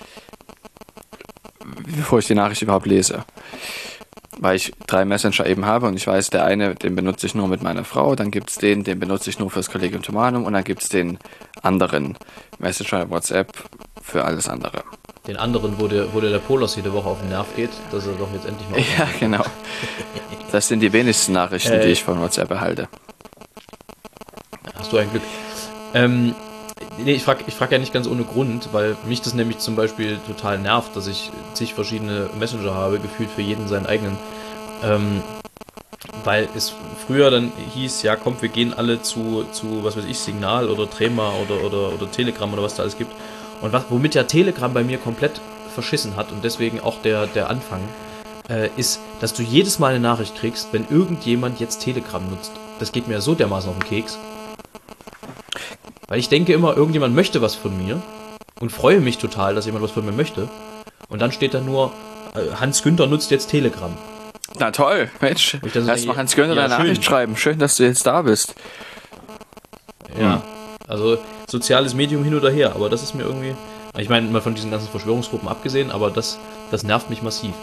bevor ich die Nachricht überhaupt lese. Weil ich drei Messenger eben habe und ich weiß, der eine, den benutze ich nur mit meiner Frau, dann gibt es den, den benutze ich nur fürs Kollegium Thomanum und dann gibt es den anderen Messenger WhatsApp für alles andere. Den anderen, wo der, wo der, der Polos jede Woche auf den Nerv geht, dass er doch jetzt endlich mal... Ja, genau. Das sind die wenigsten Nachrichten, Äh, die ich von WhatsApp erhalte. Hast du ein Glück. Ähm, nee, ich frage ich frag ja nicht ganz ohne Grund, weil mich das nämlich zum Beispiel total nervt, dass ich zig verschiedene Messenger habe, gefühlt für jeden seinen eigenen. Ähm, weil es früher dann hieß, ja komm, wir gehen alle zu, zu was weiß ich, Signal oder Trema oder, oder, oder Telegram oder was da alles gibt. Und was, womit ja Telegram bei mir komplett verschissen hat und deswegen auch der, der Anfang, äh, ist, dass du jedes Mal eine Nachricht kriegst, wenn irgendjemand jetzt Telegram nutzt. Das geht mir so dermaßen auf den Keks. Weil ich denke immer, irgendjemand möchte was von mir und freue mich total, dass jemand was von mir möchte. Und dann steht da nur, äh, Hans Günther nutzt jetzt Telegram. Na toll, Mensch. Ich dann so Erst mal denke, Hans Günther ja, eine schön. Nachricht schreiben. Schön, dass du jetzt da bist. Ja, also soziales Medium hin oder her, aber das ist mir irgendwie... Ich meine, mal von diesen ganzen Verschwörungsgruppen abgesehen, aber das, das nervt mich massiv.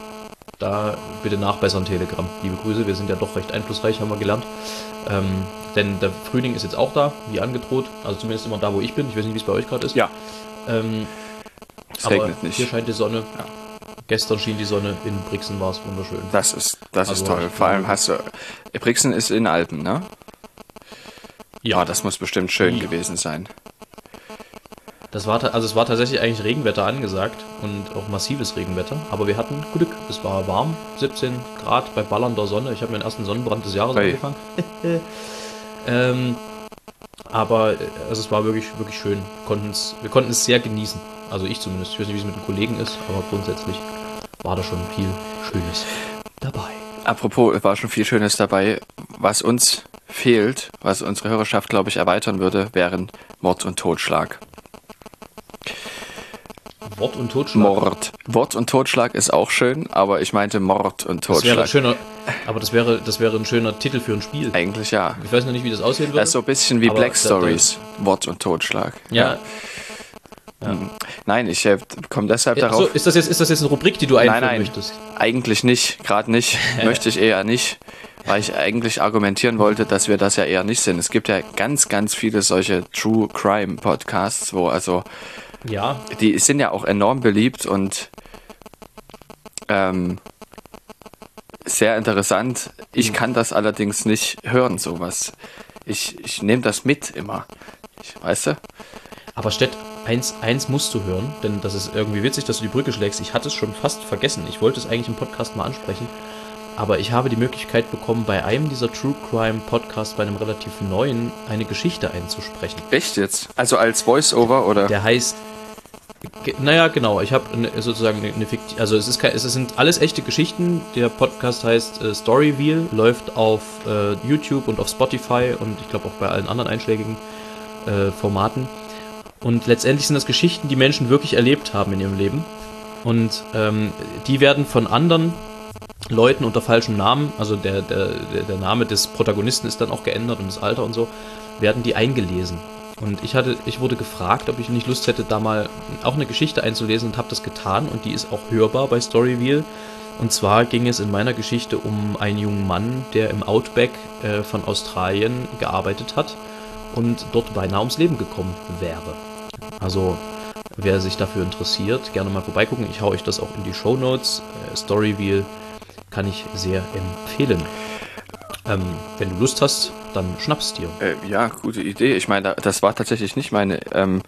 da bitte nachbessern, Telegram. Liebe Grüße, wir sind ja doch recht einflussreich, haben wir gelernt. Ähm, denn der Frühling ist jetzt auch da, wie angedroht. Also zumindest immer da, wo ich bin. Ich weiß nicht, wie es bei euch gerade ist. Ja. Ähm, Es aber regnet nicht. hier scheint die Sonne. Ja. Gestern schien die Sonne. In Brixen war es wunderschön. Das ist, das Also ist toll. ich Vor allem glaube- hast du. Brixen ist in Alpen, ne? Ja, das muss bestimmt schön Ja. gewesen sein. Das war, ta- also es war tatsächlich eigentlich Regenwetter angesagt und auch massives Regenwetter, aber wir hatten Glück. Es war warm, siebzehn Grad bei ballernder Sonne. Ich habe meinen ersten Sonnenbrand des Jahres Hey. angefangen. ähm, aber äh, also es war wirklich, wirklich schön. Konnten's, wir konnten es sehr genießen. Also ich zumindest. Ich weiß nicht, wie es mit den Kollegen ist, aber grundsätzlich war da schon viel Schönes dabei. Apropos, war schon viel Schönes dabei. Was uns fehlt, was unsere Hörerschaft, glaube ich, erweitern würde, wären Mord und Totschlag. Wort und Totschlag. Mord. Wort und Totschlag ist auch schön, aber ich meinte Mord und Das wäre ein Totschlag. schöner, aber das wäre, das wäre ein schöner Titel für ein Spiel. Eigentlich ja. Ich weiß noch nicht, wie das aussehen würde. Das ist so ein bisschen wie aber Black da- Stories. Wort und Totschlag. Ja. Nein, ich äh, komme deshalb Ja, darauf. achso, ist das jetzt, ist das jetzt eine Rubrik, die du einführen Nein, nein. möchtest? Eigentlich nicht, gerade nicht, möchte ich eher nicht, weil ich eigentlich argumentieren wollte, dass wir das ja eher nicht sind. Es gibt ja ganz, ganz viele solche True Crime Podcasts, wo also, Ja, die sind ja auch enorm beliebt und ähm, sehr interessant. Ich kann das allerdings nicht hören, sowas. Ich, ich nehme das mit immer. Ich, weißt du? aber Stett, eins, eins musst du hören, denn das ist irgendwie witzig, dass du die Brücke schlägst. Ich hatte es schon fast vergessen. Ich wollte es eigentlich im Podcast mal ansprechen, aber ich habe die Möglichkeit bekommen, bei einem dieser True Crime Podcasts, bei einem relativ neuen, eine Geschichte einzusprechen. Echt jetzt? Also als Voice-Over oder? Der heißt, ge- naja, genau, ich habe eine, sozusagen eine, eine Fiktion, also es, ist, kein- es sind alles echte Geschichten. Der Podcast heißt äh, Storyville, läuft auf äh, YouTube und auf Spotify und ich glaube auch bei allen anderen einschlägigen äh, Formaten. Und letztendlich sind das Geschichten, die Menschen wirklich erlebt haben in ihrem Leben. Und ähm, die werden von anderen Leuten unter falschem Namen, also der, der, der der Name des Protagonisten ist dann auch geändert und das Alter und so, werden die eingelesen. Und ich hatte, ich wurde gefragt, ob ich nicht Lust hätte, da mal auch eine Geschichte einzulesen und habe das getan und die ist auch hörbar bei Storyville. Und zwar ging es in meiner Geschichte um einen jungen Mann, der im Outback äh, von Australien gearbeitet hat und dort beinahe ums Leben gekommen wäre. Also wer sich dafür interessiert, gerne mal vorbeigucken. Ich hau euch das auch in die Shownotes. Äh, Storyville kann ich sehr empfehlen. Ähm, wenn du Lust hast, dann schnapp's dir. Äh, ja, gute Idee. Ich meine, das war tatsächlich nicht meine ähm,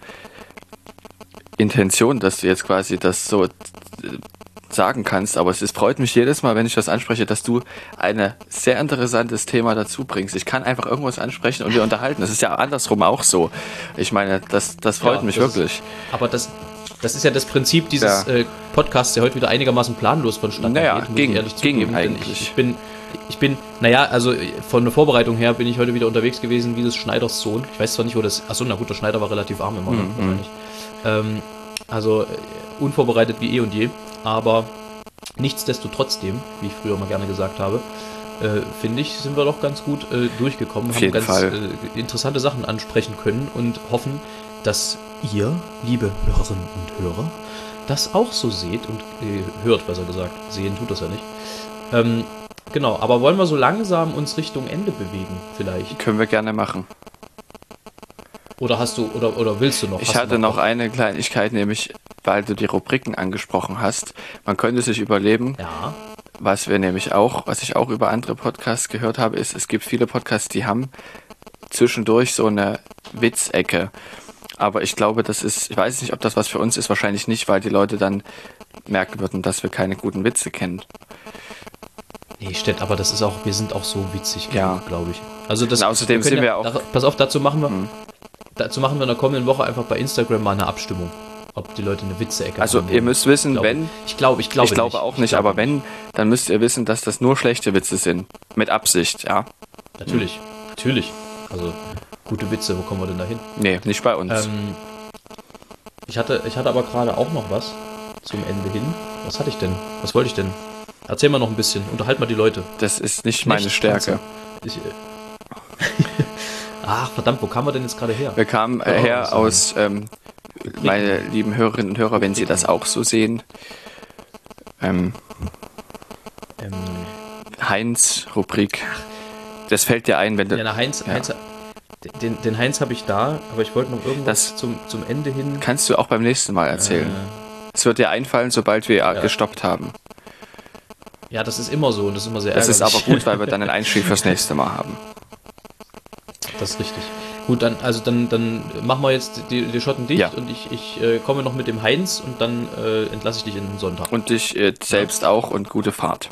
Intention, dass du jetzt quasi das so äh, sagen kannst, aber es ist, freut mich jedes Mal, wenn ich das anspreche, dass du ein sehr interessantes Thema dazu bringst. Ich kann einfach irgendwas ansprechen und wir unterhalten. Das ist ja andersrum auch so. Ich meine, das, das freut Ja, mich das wirklich. Ist, aber das, das ist ja das Prinzip dieses Ja. äh, Podcasts, der heute wieder einigermaßen planlos vonstatten Naja, geht, muss ging- ich ehrlich ging zugeben, denn eigentlich. Ich, ich bin, ich bin, naja, also von der Vorbereitung her bin ich heute wieder unterwegs gewesen wie des Schneiders Sohn. Ich weiß zwar nicht, wo das, achso, na gut, der Schneider war relativ arm immer, ne? Mhm. Wahrscheinlich. Ähm, also äh, unvorbereitet wie eh und je, aber nichtsdestotrotzdem, wie ich früher mal gerne gesagt habe, äh, finde ich, sind wir doch ganz gut äh, durchgekommen, Auf haben jeden ganz Fall. äh, interessante Sachen ansprechen können und hoffen, dass ihr, liebe Hörerinnen und Hörer, das auch so seht und äh, hört, besser gesagt. Sehen tut das ja nicht. Ähm, genau, aber wollen wir so langsam uns Richtung Ende bewegen, vielleicht? Können wir gerne machen. Oder hast du, oder, oder willst du noch? Ich Hast du hatte noch eine Kleinigkeit, nämlich, weil du die Rubriken angesprochen hast. Man könnte sich überleben, Ja, was wir nämlich auch, was ich auch über andere Podcasts gehört habe, ist, es gibt viele Podcasts, die haben zwischendurch so eine Witzecke. Aber ich glaube, das ist, ich weiß nicht, ob das was für uns ist, wahrscheinlich nicht, weil die Leute dann merken würden, dass wir keine guten Witze kennen. nee, Stett, aber das ist auch, wir sind auch so witzig, Ja. glaube ich. Also das, Und außerdem können sind ja, wir auch- Da, pass auf, dazu machen wir, Mhm. dazu machen wir in der kommenden Woche einfach bei Instagram mal eine Abstimmung, ob die Leute eine Witze-Ecke Also haben ihr wollen. müsst wissen, Ich glaube, wenn, ich glaube, ich glaube, ich glaube nicht. auch nicht, Ich glaube aber wenn, dann müsst ihr wissen, dass das nur schlechte Witze sind. Mit Absicht, ja. Natürlich, natürlich. Also gute Witze, wo kommen wir denn da hin? Nee, nicht bei uns. Ähm, ich hatte, ich hatte aber gerade auch noch was zum Ende hin. Was hatte ich denn? Was wollte ich denn? Erzähl mal noch ein bisschen. Unterhalt mal die Leute. Das ist nicht meine Nicht Stärke. Ich, äh, Ach, verdammt, wo kamen wir denn jetzt gerade her? Wir kamen äh, Ja, her das- aus, ähm, meine lieben Hörerinnen und Hörer, wenn Sie das auch so sehen. Ähm, Ähm, Heinz-Rubrik. Das fällt dir ein, wenn du... ja, na, Heinz, ja. Heinz, den, den Heinz habe ich da, aber ich wollte noch irgendwas Das zum, zum Ende hin. kannst du auch beim nächsten Mal erzählen. Äh, Es wird dir einfallen, sobald wir Ja. gestoppt haben. ja, das ist immer so und das ist immer sehr Das ist ärgerlich. aber gut, weil wir dann einen Einstieg fürs nächste Mal haben. Das ist richtig. Gut, dann, also dann, dann machen wir jetzt die, die Schotten dicht Ja. und ich, ich äh, komme noch mit dem Heinz und dann äh, entlasse ich dich in den Sonntag. Und dich äh, selbst auch und gute Fahrt.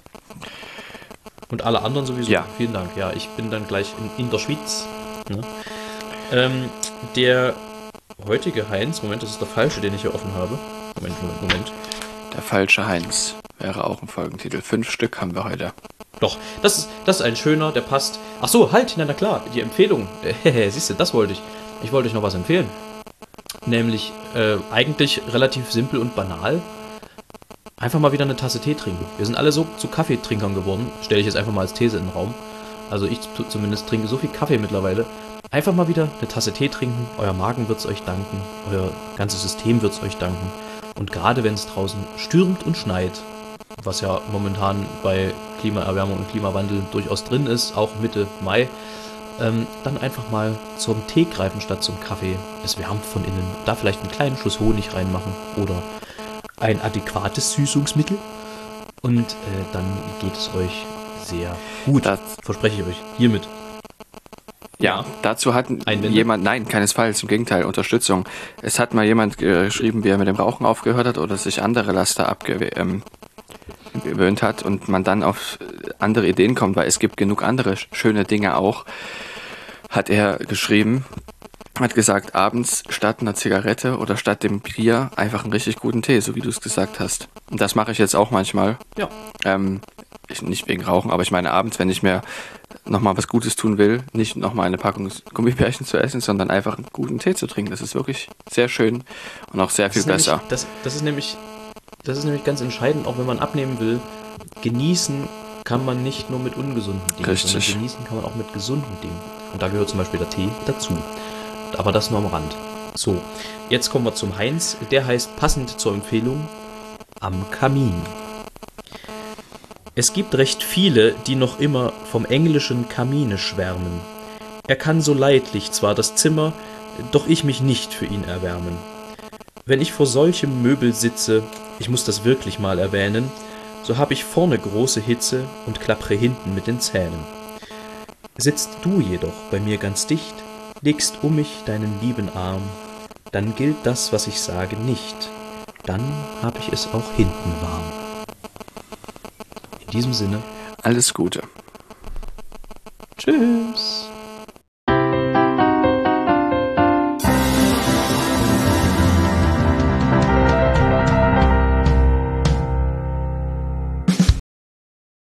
Und alle anderen sowieso. Ja. Vielen Dank. Ja, ich bin dann gleich in, in der Schweiz. Ne? Ähm, der heutige Heinz, Moment, das ist der falsche, den ich hier offen habe. Moment, Moment, Moment. Der falsche Heinz wäre auch ein Folgentitel. Fünf Stück haben wir heute. Doch, das ist, das ist ein schöner, der passt. Ach so, halt, na, na klar, die Empfehlung. Äh, siehst du, das wollte ich. Ich wollte euch noch was empfehlen. Nämlich äh, eigentlich relativ simpel und banal. Einfach mal wieder eine Tasse Tee trinken. Wir sind alle so zu Kaffeetrinkern geworden. Stelle ich jetzt einfach mal als These in den Raum. Also ich zu- zumindest trinke so viel Kaffee mittlerweile. Einfach mal wieder eine Tasse Tee trinken. Euer Magen wird es euch danken. Euer ganzes System wird es euch danken. Und gerade wenn es draußen stürmt und schneit, was ja momentan bei Klimaerwärmung und Klimawandel durchaus drin ist, auch Mitte Mai, ähm, dann einfach mal zum Tee greifen statt zum Kaffee. Es wärmt von innen. Da vielleicht einen kleinen Schuss Honig reinmachen oder ein adäquates Süßungsmittel. Und äh, dann geht es euch sehr gut. Das, Verspreche ich euch. Hiermit. ja, dazu hat Einwände? jemand, nein, keinesfalls, im Gegenteil, Unterstützung. Es hat mal jemand geschrieben, wie er mit dem Rauchen aufgehört hat oder sich andere Laster abgewöhnt ähm, gewöhnt hat und man dann auf andere Ideen kommt, weil es gibt genug andere schöne Dinge auch, hat er geschrieben, hat gesagt, abends statt einer Zigarette oder statt dem Bier einfach einen richtig guten Tee, so wie du es gesagt hast. Und das mache ich jetzt auch manchmal. Ja. Ähm, ich, nicht wegen Rauchen, aber ich meine abends, wenn ich mir nochmal was Gutes tun will, nicht nochmal eine Packung Gummibärchen zu essen, sondern einfach einen guten Tee zu trinken. Das ist wirklich sehr schön und auch sehr viel Das ist besser. Nämlich, das, das ist nämlich, das ist nämlich ganz entscheidend, auch wenn man abnehmen will. Genießen kann man nicht nur mit ungesunden Dingen, Richtig. sondern genießen kann man auch mit gesunden Dingen. Und da gehört zum Beispiel der Tee dazu. Aber das nur am Rand. So, jetzt kommen wir zum Heinz. Der heißt passend zur Empfehlung Am Kamin. Es gibt recht viele, die noch immer vom englischen Kamine schwärmen. Er kann so leidlich zwar das Zimmer, doch ich mich nicht für ihn erwärmen. Wenn ich vor solchem Möbel sitze, ich muss das wirklich mal erwähnen, so hab ich vorne große Hitze und klappre hinten mit den Zähnen. Sitzt du jedoch bei mir ganz dicht, legst um mich deinen lieben Arm, dann gilt das, was ich sage, nicht. Dann hab ich es auch hinten warm. In diesem Sinne, Alles Gute. tschüss.